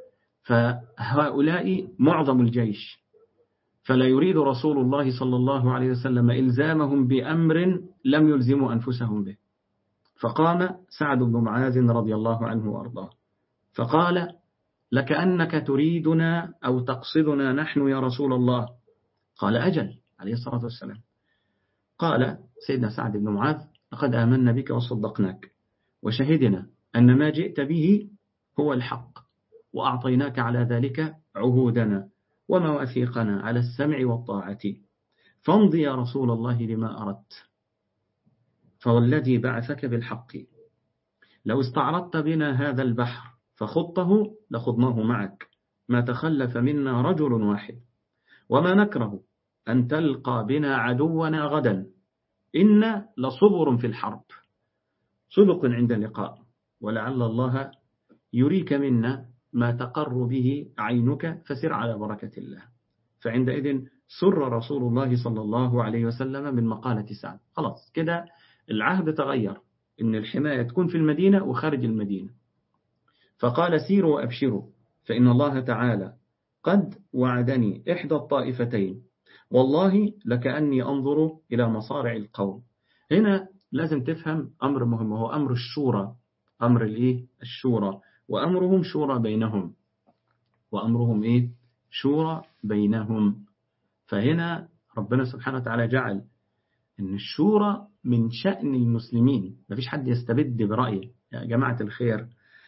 فهؤلاء معظم الجيش، فلا يريد رسول الله صلى الله عليه وسلم إلزامهم بأمر لم يلزموا أنفسهم به. فقام سعد بن معاذ رضي الله عنه وأرضاه فقال: لكأنك تريدنا أو تقصدنا نحن يا رسول الله. قال: أجل عليه الصلاة والسلام. قال سيدنا سعد بن معاذ: لقد آمنا بك وصدقناك وشهدنا أن ما جئت به هو الحق، وأعطيناك على ذلك عهودنا ومواثيقنا على السمع والطاعة، فامضي يا رسول الله لما أردت، فوالذي بعثك بالحق لو استعرضت بنا هذا البحر فخضته لخضناه معك، ما تخلف منا رجل واحد، وما نكره أن تلقى بنا عدونا غدا، إن لصبر في الحرب صدق عند اللقاء، ولعل الله يريك منا ما تقر به عينك، فسر على بركة الله. فعندئذ سر رسول الله صلى الله عليه وسلم من مقالة سعد. خلاص كده العهد تغير، إن الحماية تكون في المدينة وخارج المدينة. فقال: سيروا وأبشروا، فإن الله تعالى قد وعدني إحدى الطائفتين، والله لكأني أنظر إلى مصارع القوم. هنا لازم تفهم أمر مهم، وهو أمر الشورى، أمر الإيه؟ الشورى، وأمرهم شورى بينهم، وأمرهم إيه؟ شورى بينهم. فهنا ربنا سبحانه وتعالى جعل إن الشورى من شأن المسلمين، ما فيش حد يستبد برأيه. يا جماعة الخير،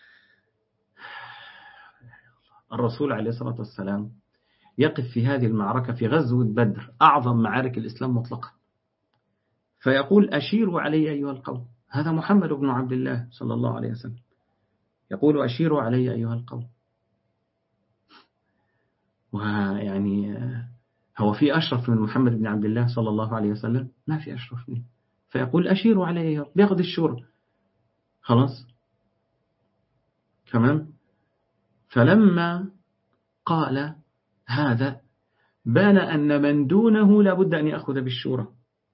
الرسول عليه الصلاة والسلام يقف في هذه المعركة في غزوة بدر، أعظم معارك الإسلام مطلقا، فيقول: أشيروا علي أيها القوم. هذا محمد بن عبد الله صلى الله عليه وسلم يقول: أشيروا علي أيها القوم. ويعني هو في أشرف من محمد بن عبد الله صلى الله عليه وسلم؟ ما في أشرف منه. فيقول: أشيروا علي، بياخد الشورى خلاص تمام. فلما قال هذا بان أن من دونه لابد أن يأخذ بالشورى،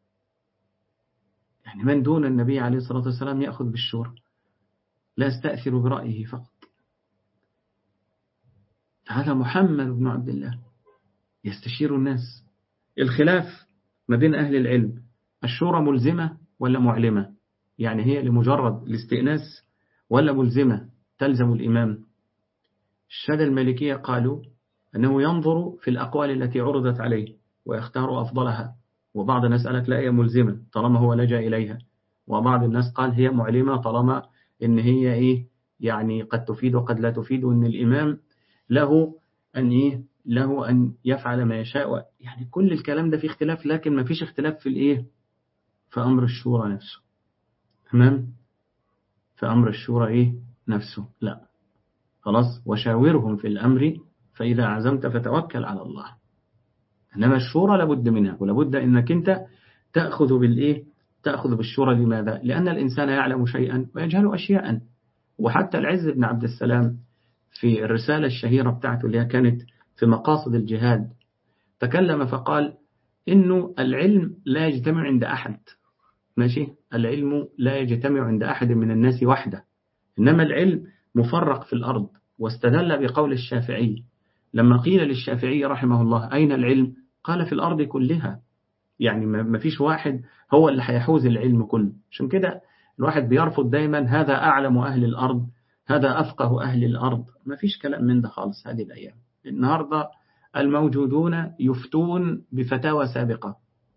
يعني من دون النبي عليه الصلاة والسلام يأخذ بالشورى، لا يستأثر برأيه فقط. هذا محمد بن عبد الله. يستشير الناس. الخلاف ما بين أهل العلم، الشورى ملزمة ولا معلمة؟ يعني هي لمجرد الاستئناس ولا ملزمة تلزم الإمام؟ الشهادة المالكية قالوا أنه ينظر في الأقوال التي عرضت عليه ويختار أفضلها، وبعض الناس قالت لا هي ملزمة طالما هو لجأ إليها، وبعض الناس قال هي معلمة طالما إن هي إيه يعني قد تفيد وقد لا تفيد، وإن الإمام له أن إيه له أن يفعل ما يشاء. يعني كل الكلام ده فيه اختلاف، لكن ما فيش اختلاف في الإيه في أمر الشورى نفسه. تمام؟ في أمر الشورى إيه نفسه لا، خلاص، وشاورهم في الأمر فإذا عزمت فتوكل على الله. إنما الشورى لابد منها، ولابد إنك أنت تأخذ بالإيه تأخذ بالشورى. لماذا؟ لأن الإنسان يعلم شيئا ويجهل أشياء. وحتى العز بن عبد السلام في الرسالة الشهيرة بتاعته اللي كانت في مقاصد الجهاد تكلم فقال إنه العلم لا يجتمع عند أحد. ماشي، العلم لا يجتمع عند أحد من الناس وحده، إنما العلم مفرق في الأرض. واستدل بقول الشافعي لما قيل للشافعي رحمه الله أين العلم؟ قال في الأرض كلها. يعني ما فيش واحد هو اللي هيحوز العلم كله. عشان كده الواحد بيرفض دايما هذا أعلم أهل الأرض، هذا أفقه أهل الأرض. ما فيش كلام من ده خالص. هذه الأيام النهاردة الموجودون يفتون بفتاوى سابقة،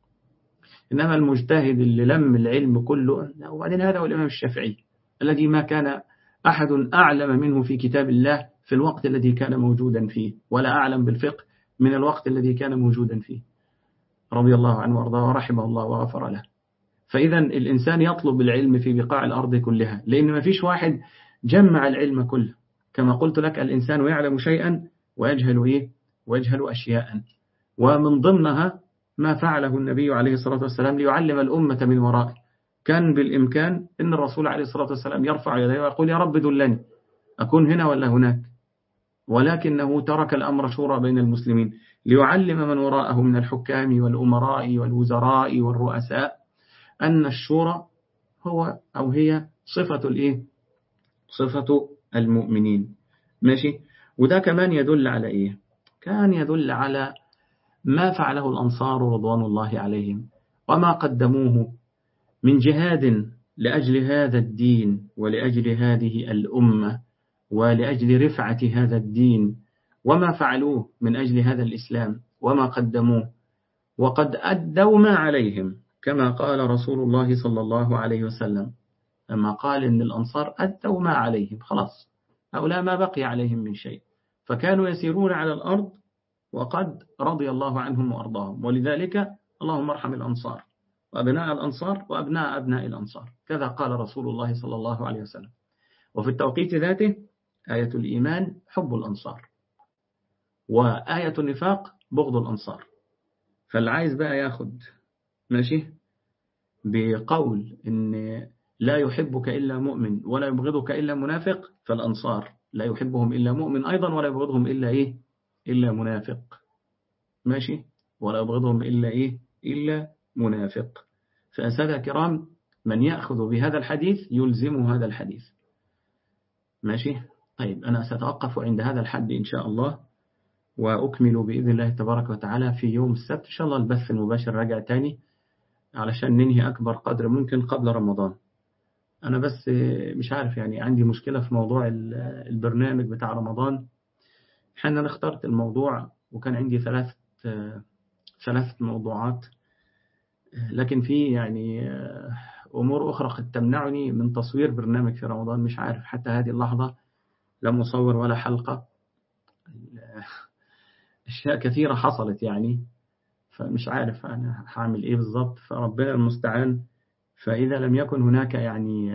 إنما المجتهد اللي لم العلم كله. وبعدين هذا هو الإمام الشافعي الذي ما كان أحد أعلم منه في كتاب الله في الوقت الذي كان موجودا فيه، ولا أعلم بالفقه من الوقت الذي كان موجودا فيه، رضي الله عنه وارضاه ورحمه الله وغفر له. فإذا الإنسان يطلب العلم في بقاع الأرض كلها، لأن ما فيش واحد جمع العلم كله. كما قلت لك الإنسان يعلم شيئا ويجهل إيه ويجهل أشياء، ومن ضمنها ما فعله النبي عليه الصلاة والسلام ليعلم الأمة من ورائه. كان بالإمكان أن الرسول عليه الصلاة والسلام يرفع يديه ويقول يا رب دلني أكون هنا ولا هناك، ولكنه ترك الأمر شورى بين المسلمين ليعلم من وراءه من الحكام والأمراء والوزراء والرؤساء أن الشورى هو أو هي صفة الإيه صفة المؤمنين. ماشي. وده كمان يدل على إيه؟ كان يدل على ما فعله الأنصار رضوان الله عليهم وما قدموه من جهاد لأجل هذا الدين ولأجل هذه الأمة ولأجل رفعة هذا الدين، وما فعلوه من أجل هذا الإسلام وما قدموه، وقد أدوا ما عليهم. كما قال رسول الله صلى الله عليه وسلم لما قال إن الأنصار أدوا ما عليهم، خلاص هؤلاء ما بقي عليهم من شيء، فكانوا يسيرون على الأرض وقد رضي الله عنهم وأرضاهم. ولذلك اللهم ارحم الأنصار وأبناء الأنصار وأبناء أبناء الأنصار، كذا قال رسول الله صلى الله عليه وسلم. وفي التوقيت ذاته آية الإيمان حب الأنصار، وآية النفاق بغض الأنصار. فالعايز بقى ياخد ماشي بقول إن لا يحبك إلا مؤمن ولا يبغضك إلا منافق، فالأنصار لا يحبهم إلا مؤمن أيضا ولا يبغضهم إلا إيه إلا منافق. ماشي، ولا يبغضهم إلا إيه إلا منافق. فأسادة كرام من يأخذ بهذا الحديث يلزم هذا الحديث. ماشي. طيب أنا سأتوقف عند هذا الحد إن شاء الله، وأكمل بإذن الله تبارك وتعالى في يوم السبت إن شاء الله. البث المباشر راجع تاني علشان ننهي أكبر قدر ممكن قبل رمضان. أنا بس مش عارف يعني عندي مشكلة في موضوع البرنامج بتاع رمضان. حين أنا اخترت الموضوع وكان عندي ثلاث ثلاث موضوعات، لكن في يعني أمور أخرى قد تمنعني من تصوير برنامج في رمضان. مش عارف حتى هذه اللحظة لم أصور ولا حلقة. أشياء كثيرة حصلت يعني، فمش عارف أنا هعمل إيه بالضبط، فربنا المستعان. فإذا لم يكن هناك يعني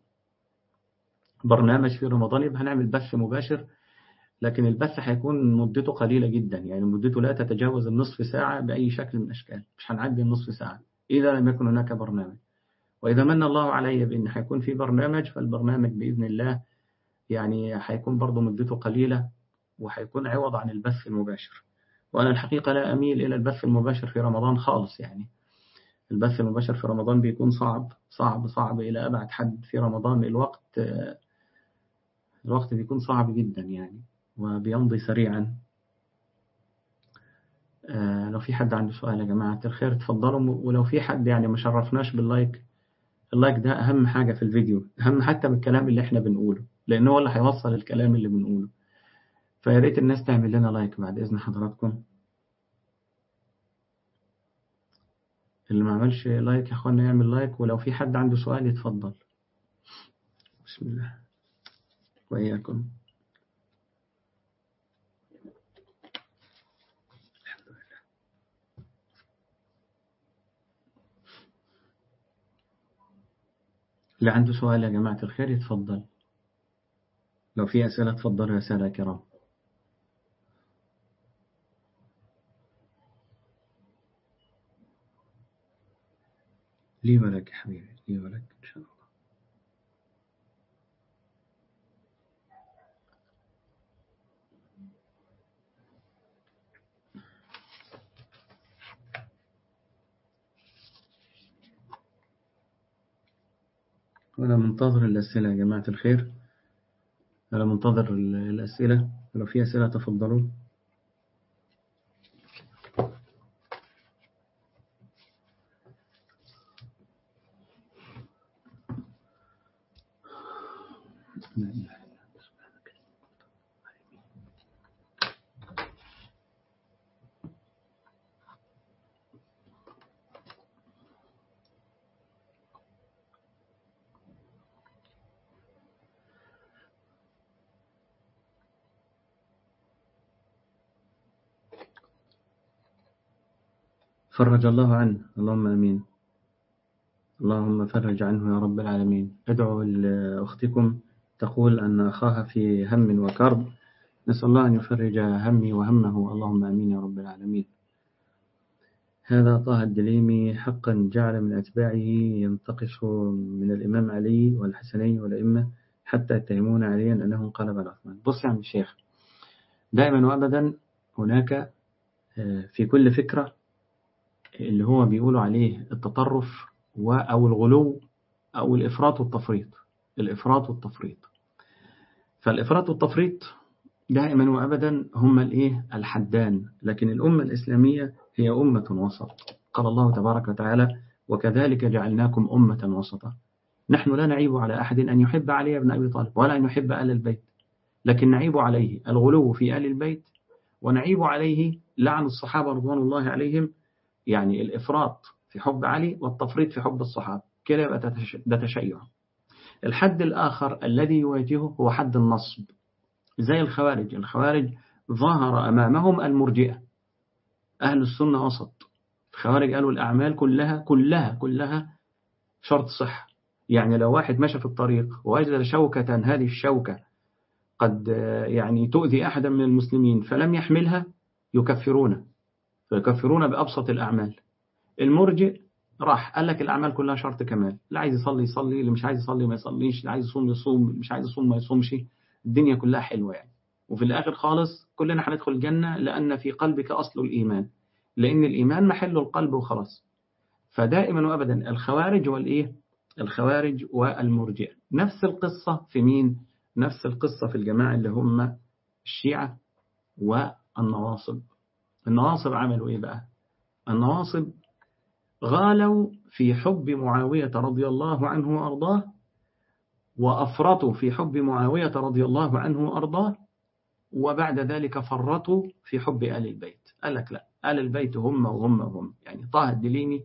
برنامج في رمضان يبقى هنعمل بث مباشر، لكن البث هيكون مدته قليلة جدا، يعني مدته لا تتجاوز النصف ساعة بأي شكل من الأشكال، مش هنعدي النصف ساعة إذا لم يكن هناك برنامج. وإذا من الله علي بأن هيكون في برنامج، فالبرنامج بإذن الله يعني هيكون برضو مدته قليلة وهيكون عوض عن البث المباشر. وأنا الحقيقة لا أميل إلى البث المباشر في رمضان خالص. يعني البث المباشر في رمضان بيكون صعب صعب صعب إلى أبعد حد. في رمضان الوقت الوقت بيكون صعب جدا يعني، وبيمضي سريعا. آه لو في حد عنده سؤال يا جماعة الخير تفضلوا، ولو في حد يعني ما شرفناش باللايك، اللايك ده أهم حاجة في الفيديو، أهم حتى من الكلام اللي احنا بنقوله، لأنه هو اللي هيوصل الكلام اللي بنقوله. فيا ريت الناس تعمل لنا لايك بعد إذن حضراتكم. اللي ما عملش لايك يا أخوانا يعمل لايك، ولو في حد عنده سؤال يتفضل. بسم الله وإياكم. اللي عنده سؤال يا جماعة الخير يتفضل، لو في أسئلة تفضلوا يا سادة كرام. لي ولك يا حبيبي، لي ولك إن شاء الله. وأنا منتظر الأسئلة يا جماعة الخير، أنا منتظر الأسئلة، ولو في أسئلة تفضلوا. فرج الله عنه، اللهم أمين. اللهم فرج عنه يا رب العالمين. ادعوا لأختكم تقول أن أخاها في هم وكرب، نسأل الله أن يفرج همي وهمه، اللهم أمين يا رب العالمين. هذا طه الدليمي حقا جعل من أتباعه ينتقص من الإمام علي والحسنين والأئمة حتى يتهمون عليا أنه انقلب على عثمان. بص يا عم الشيخ، دائما وأبدا هناك في كل فكرة اللي هو بيقولوا عليه التطرف أو الغلو أو الإفراط والتفريط. الإفراط والتفريط، فالإفراط والتفريط دائما وأبدا هما الإيه الحدان، لكن الأمة الإسلامية هي أمة وسط. قال الله تبارك وتعالى: وكذلك جعلناكم أمة وسطا. نحن لا نعيب على أحد أن يحب علي بن أبي طالب ولا أن يحب آل البيت، لكن نعيب عليه الغلو في آل البيت، ونعيب عليه لعن الصحابة رضوان الله عليهم، يعني الإفراط في حب علي والتفريط في حب الصحابة، كده يبقى ده تشيع. الحد الآخر الذي يواجهه هو حد النصب، زي الخوارج. الخوارج ظهر أمامهم المرجئة، أهل السنة وسط. الخوارج قالوا الأعمال كلها كلها كلها شرط صح، يعني لو واحد مشى في الطريق ووجد شوكة، هذه الشوكة قد يعني تؤذي أحدا من المسلمين فلم يحملها، يكفرونه، فيكفرون بأبسط الأعمال. المرجئ راح قال لك الأعمال كلها شرط كمال، اللي عايز يصلي يصلي، اللي مش عايز يصلي ما يصليش، اللي عايز يصوم يصوم، اللي مش عايز يصوم ما يصومش، الدنيا كلها حلوة يعني. وفي الآخر خالص كلنا هندخل الجنة لأن في قلبك أصل الإيمان، لأن الإيمان محل القلب وخلاص. فدائما وأبدا الخوارج والإيه الخوارج والمرجئة نفس القصة في مين؟ نفس القصة في الجماعة اللي هم الشيعة والنواصب. النواصب عملوا إيه بقى؟ النواصب غالوا في حب معاوية رضي الله عنه وأرضاه، وأفرطوا في حب معاوية رضي الله عنه وأرضاه، وبعد ذلك فرطوا في حب آل البيت. قال لك لا، آل البيت هم وهم وهم. يعني طه الدليمي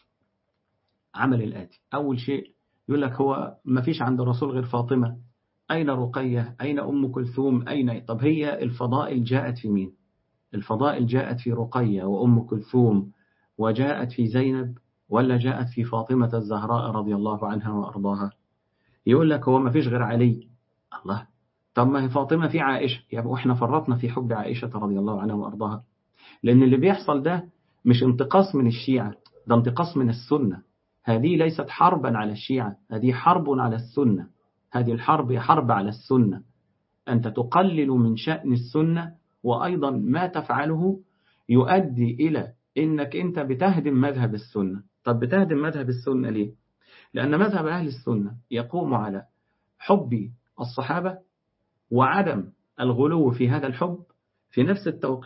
عمل الآتي: أول شيء يقول لك هو ما فيش عند الرسول غير فاطمة، أين رقية؟ أين أم كلثوم؟ أين؟ طب هي الفضائل جاءت في مين؟ الفضائل جاءت في رقية وأم كلثوم، وجاءت في زينب، ولا جاءت في فاطمة الزهراء رضي الله عنها وأرضاها؟ يقول لك هو ما فيش غير علي. الله، طب ما هي فاطمة في عائشة، يبقى احنا فرطنا في حب عائشة رضي الله عنها وأرضاها. لأن اللي بيحصل ده مش انتقاص من الشيعة، ده انتقاص من السنة. هذه ليست حربا على الشيعة، هذه حرب على السنة. هذه الحرب حرب على السنة. أنت تقلل من شأن السنة، وأيضا ما تفعله يؤدي إلى إنك أنت بتهدم مذهب السنة. طب بتهدم مذهب السنة ليه؟ لأن مذهب أهل السنة يقوم على حب الصحابة وعدم الغلو في هذا الحب، في نفس التوقيت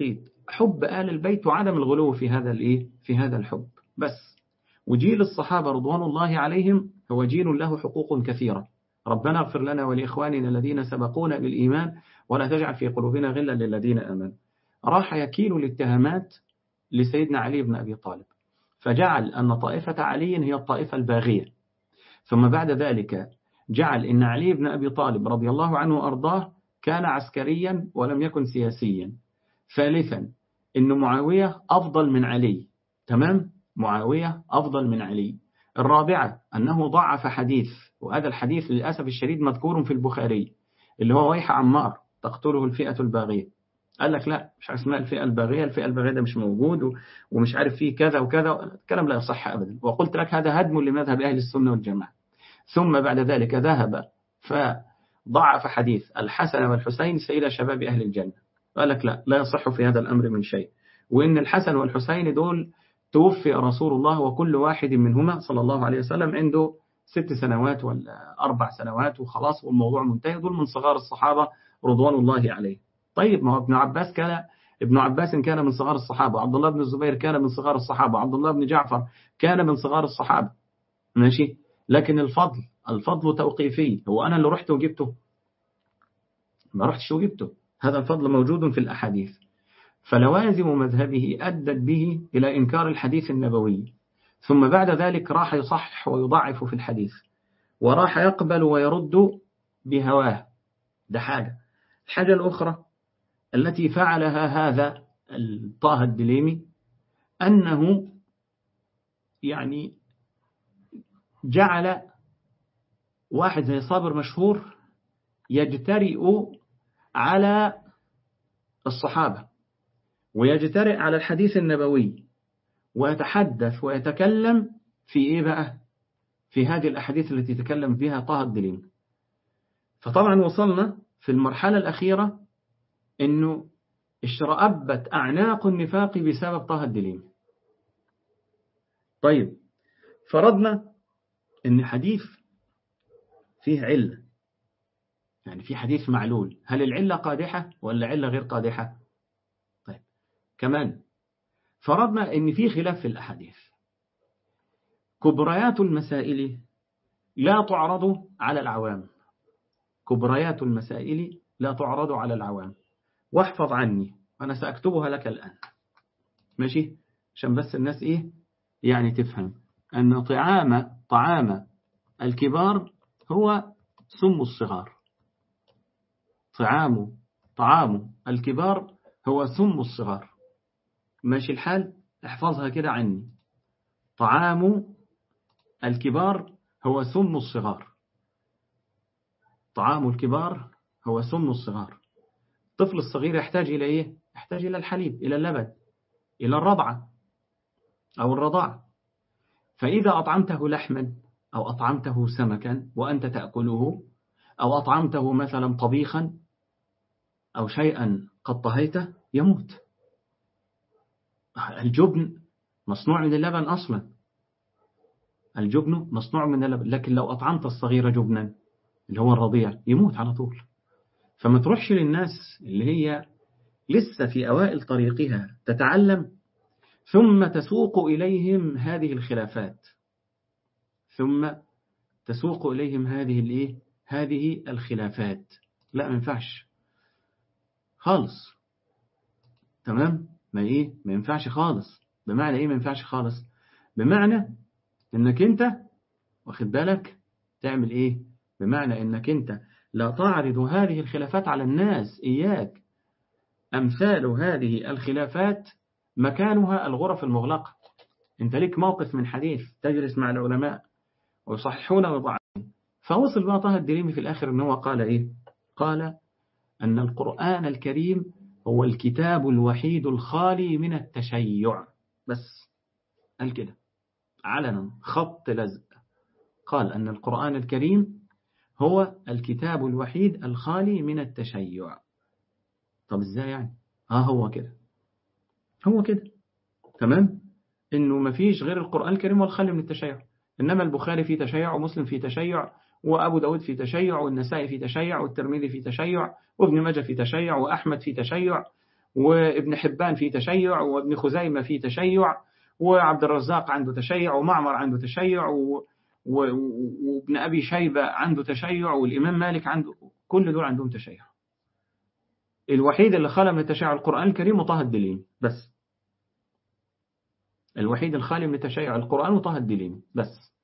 حب آل البيت وعدم الغلو في هذا الإيه في هذا الحب بس. وجيل الصحابة رضوان الله عليهم هو جيل له حقوق كثيرة. ربنا اغفر لنا ولإخواننا الذين سبقونا بالإيمان ولا تجعل في قلوبنا غلا للذين آمنوا. راح يكيل الاتهامات لسيدنا علي بن أبي طالب، فجعل أن طائفة علي هي الطائفة الباغية. ثم بعد ذلك جعل إن علي بن أبي طالب رضي الله عنه وأرضاه كان عسكريا ولم يكن سياسيا. ثالثا إن معاوية أفضل من علي، تمام، معاوية أفضل من علي. الرابعة أنه ضعف حديث، وهذا الحديث للأسف الشديد مذكور في البخاري، اللي هو ويح عمار تقتله الفئة الباغية. قال لك لا، مش اسمها الفئة الباغية، الفئة الباغية ده مش موجود ومش عارف فيه كذا وكذا، الكلام لا يصح أبدا. وقلت لك هذا هدم لمذهب أهل السنة والجماعة. ثم بعد ذلك ذهب فضعف حديث الحسن والحسين سيد شباب أهل الجنة. قال لك لا، لا يصح في هذا الأمر من شيء، وإن الحسن والحسين دول توفي رسول الله وكل واحد منهما صلى الله عليه وسلم عنده ست سنوات ولا أربع سنوات وخلاص والموضوع منتهي، دول من صغار الصحابة رضوان الله عليه. طيب ما هو ابن عباس كان ابن عباس كان من صغار الصحابة، عبد الله بن الزبير كان من صغار الصحابة، عبد الله بن جعفر كان من صغار الصحابة، ماشي. لكن الفضل الفضل توقيفي، هو أنا اللي رحت وجبته؟ ما رحتش وجبته، هذا الفضل موجود في الأحاديث. فلوازم مذهبه أدت به إلى إنكار الحديث النبوي، ثم بعد ذلك راح يصحح ويضعف في الحديث، وراح يقبل ويرد بهواه. ده حاجة. الحاجة الأخرى التي فعلها هذا طه الدليمي أنه يعني جعل واحد زي صابر مشهور يجترئ على الصحابة ويجترئ على الحديث النبوي ويتحدث ويتكلم في إيه بقى؟ في هذه الأحاديث التي تكلم بها طه الدليمي. فطبعا وصلنا في المرحلة الأخيرة أنه اشترأبت أعناق النفاق بسبب طه الدليمي. طيب فرضنا أن حديث فيه علة، يعني في حديث معلول، هل العلة قادحة ولا علة غير قادحة؟ طيب كمان فرضنا أن في خلاف في الأحاديث، كبريات المسائل لا تعرض على العوام، كبريات المسائل لا تعرض على العوام. واحفظ عني، أنا سأكتبها لك الآن، ماشي، عشان بس الناس إيه يعني تفهم أن طعام طعام الكبار هو سم الصغار. طعام طعام الكبار هو سم الصغار، ماشي الحال، احفظها كده عني. طعام الكبار هو سم الصغار، طعام الكبار هو سم الصغار. الطفل الصغير يحتاج إلى إيه؟ يحتاج إلى الحليب، إلى اللبن، إلى الرضعة أو الرضاع. فإذا أطعمته لحما أو أطعمته سمكا وأنت تأكله، أو أطعمته مثلا طبيخا أو شيئا قد طهيته، يموت. الجبن مصنوع من اللبن أصلا، الجبن مصنوع من اللبن، لكن لو أطعمت الصغير جبنا اللي هو الرضيع يموت على طول. فما تروحش للناس اللي هي لسه في أوائل طريقها تتعلم ثم تسوق إليهم هذه الخلافات، ثم تسوق إليهم هذه الإيه؟ هذه الخلافات. لا ما ينفعش خالص، تمام؟ ما إيه؟ ما ينفعش خالص. بمعنى إيه ما ينفعش خالص؟ بمعنى إنك أنت واخد بالك تعمل إيه؟ بمعنى إنك أنت لا تعرض هذه الخلافات على الناس، إياك. أمثال هذه الخلافات مكانها الغرف المغلقة. أنت ليك موقف من حديث تجلس مع العلماء ويصححون ويضعفون. فوصل بقى طه الدليمي في الآخر أنه قال إيه؟ قال أن القرآن الكريم هو الكتاب الوحيد الخالي من التشيع. بس قال كده علنا خط لزق، قال أن القرآن الكريم هو الكتاب الوحيد الخالي من التشيع. طب إزاي يعني؟ ها هو كده، هو كده، تمام؟ إنه ما فيش غير القرآن الكريم والخالي من التشيع. إنما البخاري في تشيع ومسلم في تشيع وأبو داود في تشيع والنسائي في تشيع والترمذي في تشيع وابن ماجه في تشيع وأحمد في تشيع وابن حبان فيه تشيع، وابن خزيمة فيه تشيع، وعبد الرزاق عنده تشيع، ومعمر عنده تشيع، و... و... وابن أبي شيبة عنده تشيع، والإمام مالك عنده، كل دول عندهم تشيع. الوحيد اللي خلى من التشيع القرآن الكريم وطه الدليمي بس. الوحيد الخالي من تشيع القرآن وطه الدليمي بس.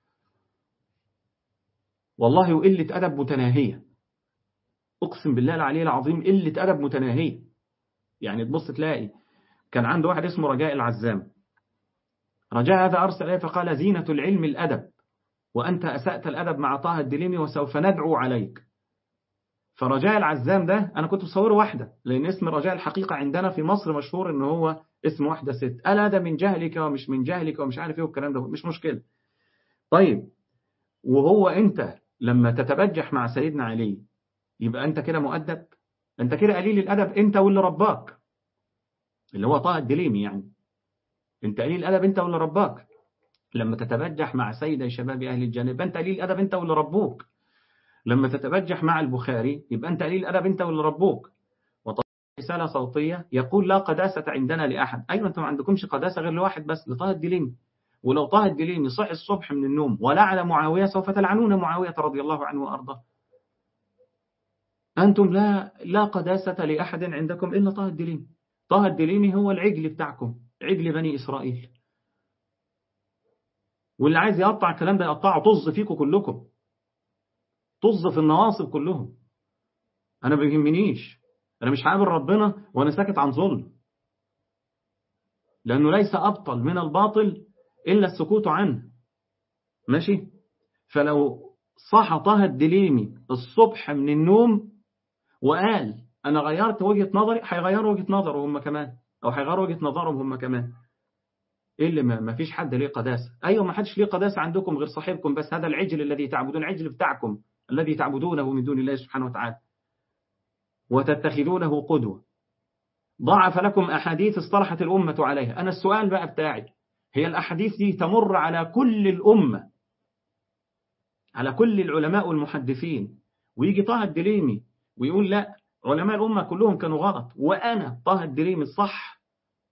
والله وقلة أدب متناهية، أقسم بالله العلي العظيم قلة أدب متناهية. يعني تبص تلاقي كان عنده واحد اسمه رجاء العزام. رجاء هذا أرسل إليه فقال: زينة العلم الأدب، وأنت أسأت الأدب مع طه الدليمي وسوف ندعو عليك. فرجاء العزام ده أنا كنت بصوره واحدة، لأن اسم رجاء الحقيقة عندنا في مصر مشهور إن هو اسم واحدة ست. ألا ده من جهلك ومش من جهلك ومش عارف إيه والكلام ده، مش مشكلة. طيب، وهو أنت لما تتبجح مع سيدنا علي يبقى أنت كده مؤدب؟ أنت كده قليل الأدب، أنت واللي رباك اللي هو طه الدليمي. يعني أنت قليل الأدب أنت واللي رباك لما تتبجح مع سيد شباب أهل الجنة. أنت قليل الأدب أنت واللي ربوك لما تتبجح مع البخاري، يبقى أنت قليل الأدب أنت واللي ربوك. وطبعا رسالة صوتية يقول: لا قداسة عندنا لأحد. أيوة، أنتم ما عندكمش قداسة غير لواحد بس، لطه الدليمي. ولو طه الدليمي صحي الصبح من النوم ولعن معاوية سوف تلعنون معاوية رضي الله عنه وأرضاه. أنتم لا لا قداسة لأحد عندكم إلا طه الدليمي. طه الدليمي هو العجل بتاعكم، عجل بني إسرائيل. واللي عايز يقطع الكلام ده يقطعه، طز فيكم كلكم، طز في النواصب كلهم. أنا ما بيهمنيش، أنا مش هقابل ربنا وأنا ساكت عن ظلم، لأنه ليس أبطل من الباطل إلا السكوت عنه. ماشي؟ فلو صحى طه الدليمي الصبح من النوم وقال أنا غيرت وجهة نظري، هيغيروا وجهة نظرهم هم كمان، أو هيغيروا وجهة نظرهم هم كمان. إيه اللي ما, ما فيش حد ليه قداسة؟ أيوة، ما حدش ليه قداسة عندكم غير صاحبكم بس، هذا العجل الذي تعبدون، العجل بتاعكم الذي تعبدونه من دون الله سبحانه وتعالى وتتخذونه قدوة. ضعف لكم أحاديث اصطلحت الأمة عليها. أنا السؤال بقى بتاعي، هي الأحاديث دي تمر على كل الأمة، على كل العلماء والمحدثين، ويجي طه الدليمي ويقول لا، علماء الأمة كلهم كانوا غلط وأنا طه الدليمي الصح؟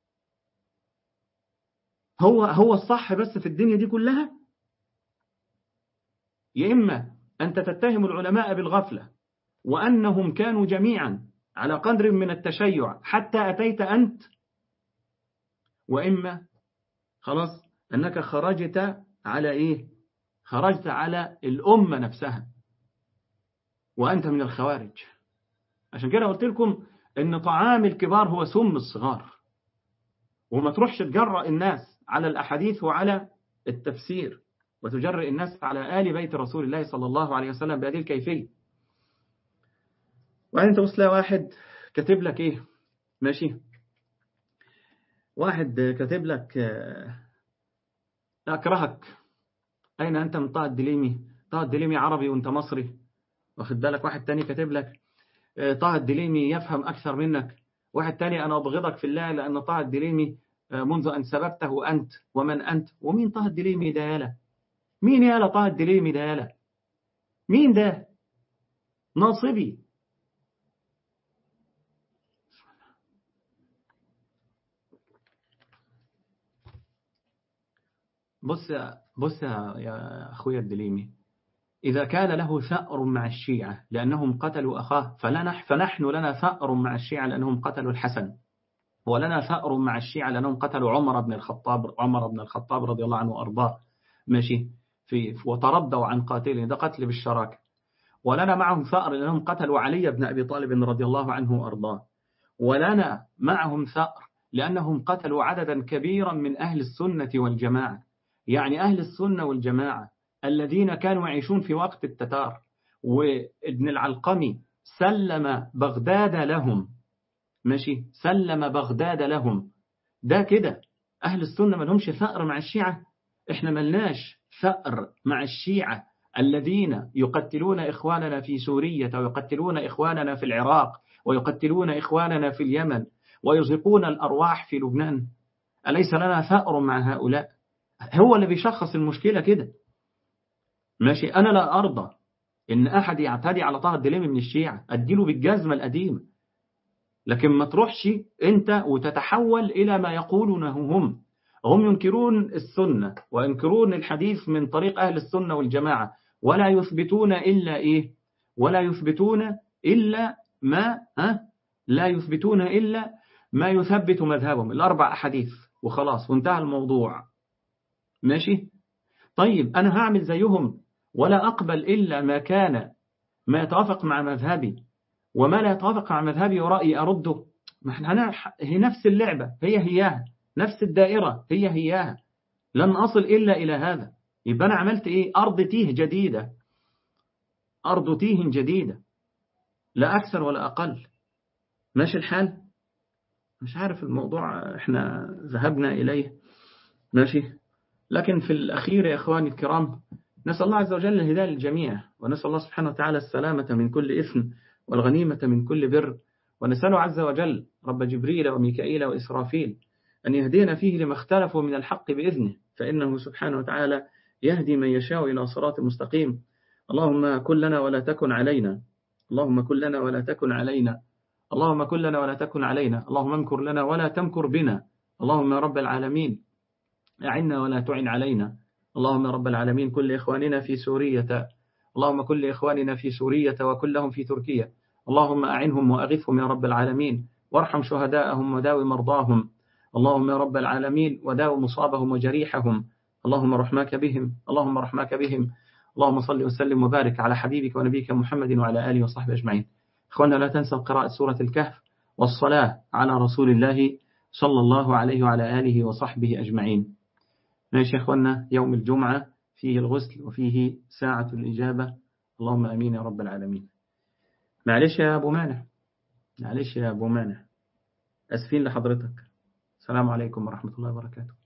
هو هو الصح بس في الدنيا دي كلها؟ يا إما أنت تتهم العلماء بالغفلة وأنهم كانوا جميعا على قدر من التشيع حتى أتيت أنت، وإما خلاص أنك خرجت على إيه؟ خرجت على الأمة نفسها وأنت من الخوارج. عشان كده قلت لكم إن طعام الكبار هو سم الصغار، وما تروحش تجرأ الناس على الأحاديث وعلى التفسير وتجرئ الناس على آل بيت رسول الله صلى الله عليه وسلم بهذه الكيفية. وبعدين انت بص، لا واحد كاتب لك ايه، ماشي، واحد كاتب لك اكرهك، اين انت من طه الدليمي؟ طه الدليمي عربي وانت مصري، واخد بالك. واحد تاني كاتب لك طه الدليمي يفهم اكثر منك. واحد تاني: انا ابغضك في الله لان طه الدليمي منذ ان سببته انت، ومن انت؟ ومين طه الدليمي ده يالا؟ مين يالا طه الدليمي ده يالا؟ مين ده؟ ناصبي. بص بص يا أخويا الدليمي، إذا كان له ثأر مع الشيعة لأنهم قتلوا أخاه، فلنح فنحن لنا ثأر مع الشيعة لأنهم قتلوا الحسن، ولنا ثأر مع الشيعة لأنهم قتلوا عمر بن الخطاب عمر بن الخطاب رضي الله عنه وأرضاه، ماشي، في وتردوا عن قاتله، ده قتل بالشراكة. ولنا معهم ثأر لأنهم قتلوا علي بن أبي طالب رضي الله عنه وأرضاه. ولنا معهم ثأر لأنهم قتلوا عددا كبيرا من أهل السنة والجماعة. يعني أهل السنة والجماعة الذين كانوا يعيشون في وقت التتار، وابن العلقمي سلم بغداد لهم، ماشي، سلم بغداد لهم. ده كده أهل السنة ما لهمش ثأر مع الشيعة. إحنا ملناش ثأر مع الشيعة الذين يقتلون إخواننا في سوريا ويقتلون إخواننا في العراق ويقتلون إخواننا في اليمن ويزهقون الأرواح في لبنان. أليس لنا ثأر مع هؤلاء؟ هو اللي بيشخص المشكلة كده، ماشي. أنا لا أرضى إن أحد يعتدي على طه الدليمي من الشيعة، أديله بالجزمة القديمة، لكن ما تروحش أنت وتتحول إلى ما يقولونه هم. هم ينكرون السنة وينكرون الحديث من طريق أهل السنة والجماعة، ولا يثبتون إلا إيه؟ ولا يثبتون إلا ما ها؟ لا يثبتون إلا ما يثبت مذهبهم، الأربع أحاديث وخلاص وانتهى الموضوع. ماشي؟ طيب أنا هعمل زيهم ولا أقبل إلا ما كان ما يتوافق مع مذهبي، وما لا يتوافق مع مذهبي ورأيي أرده. ما احنا هي نفس اللعبة، هي هياها، نفس الدائرة هي هياها، لن أصل إلا إلى هذا. يبقى أنا عملت إيه؟ أرض تيه جديدة، أرض تيه جديدة، لا أكثر ولا أقل. ماشي الحال؟ مش عارف الموضوع احنا ذهبنا إليه. ماشي. لكن في الأخير يا إخواني الكرام، نسأل الله عز وجل الهداية للجميع، ونسأل الله سبحانه وتعالى السلامة من كل إثم والغنيمة من كل بر، ونسأله عز وجل رب جبريل وميكائيل وإسرافيل أن يهدينا فيه لما اختلفوا من الحق بإذنه، فإنه سبحانه وتعالى يهدي من يشاء إلى صراط مستقيم. اللهم كن لنا ولا تكن علينا، اللهم كن لنا ولا تكن علينا، اللهم كن لنا ولا تكن علينا، اللهم امكر لنا ولا تمكر بنا، اللهم يا رب العالمين أعنا ولا تعن علينا. اللهم يا رب العالمين كل إخواننا في سورية، اللهم كل إخواننا في سورية وكلهم في تركيا، اللهم أعنهم وأغثهم يا رب العالمين، وارحم شهداءهم وداوي مرضاهم، اللهم يا رب العالمين وداوي مصابهم وجريحهم، اللهم رحماك بهم، اللهم رحماك بهم. اللهم صل وسلم وبارك على حبيبك ونبيك محمد وعلى آله وصحبه أجمعين. إخوانا لا تنسوا قراءة سورة الكهف والصلاة على رسول الله صلى الله عليه وعلى آله وصحبه أجمعين. ماشي يا إخوانا، يوم الجمعة فيه الغسل وفيه ساعة الإجابة، اللهم أمين يا رب العالمين. معلش يا أبو مانع، معلش يا أبو مانع، أسفين لحضرتك. السلام عليكم ورحمة الله وبركاته.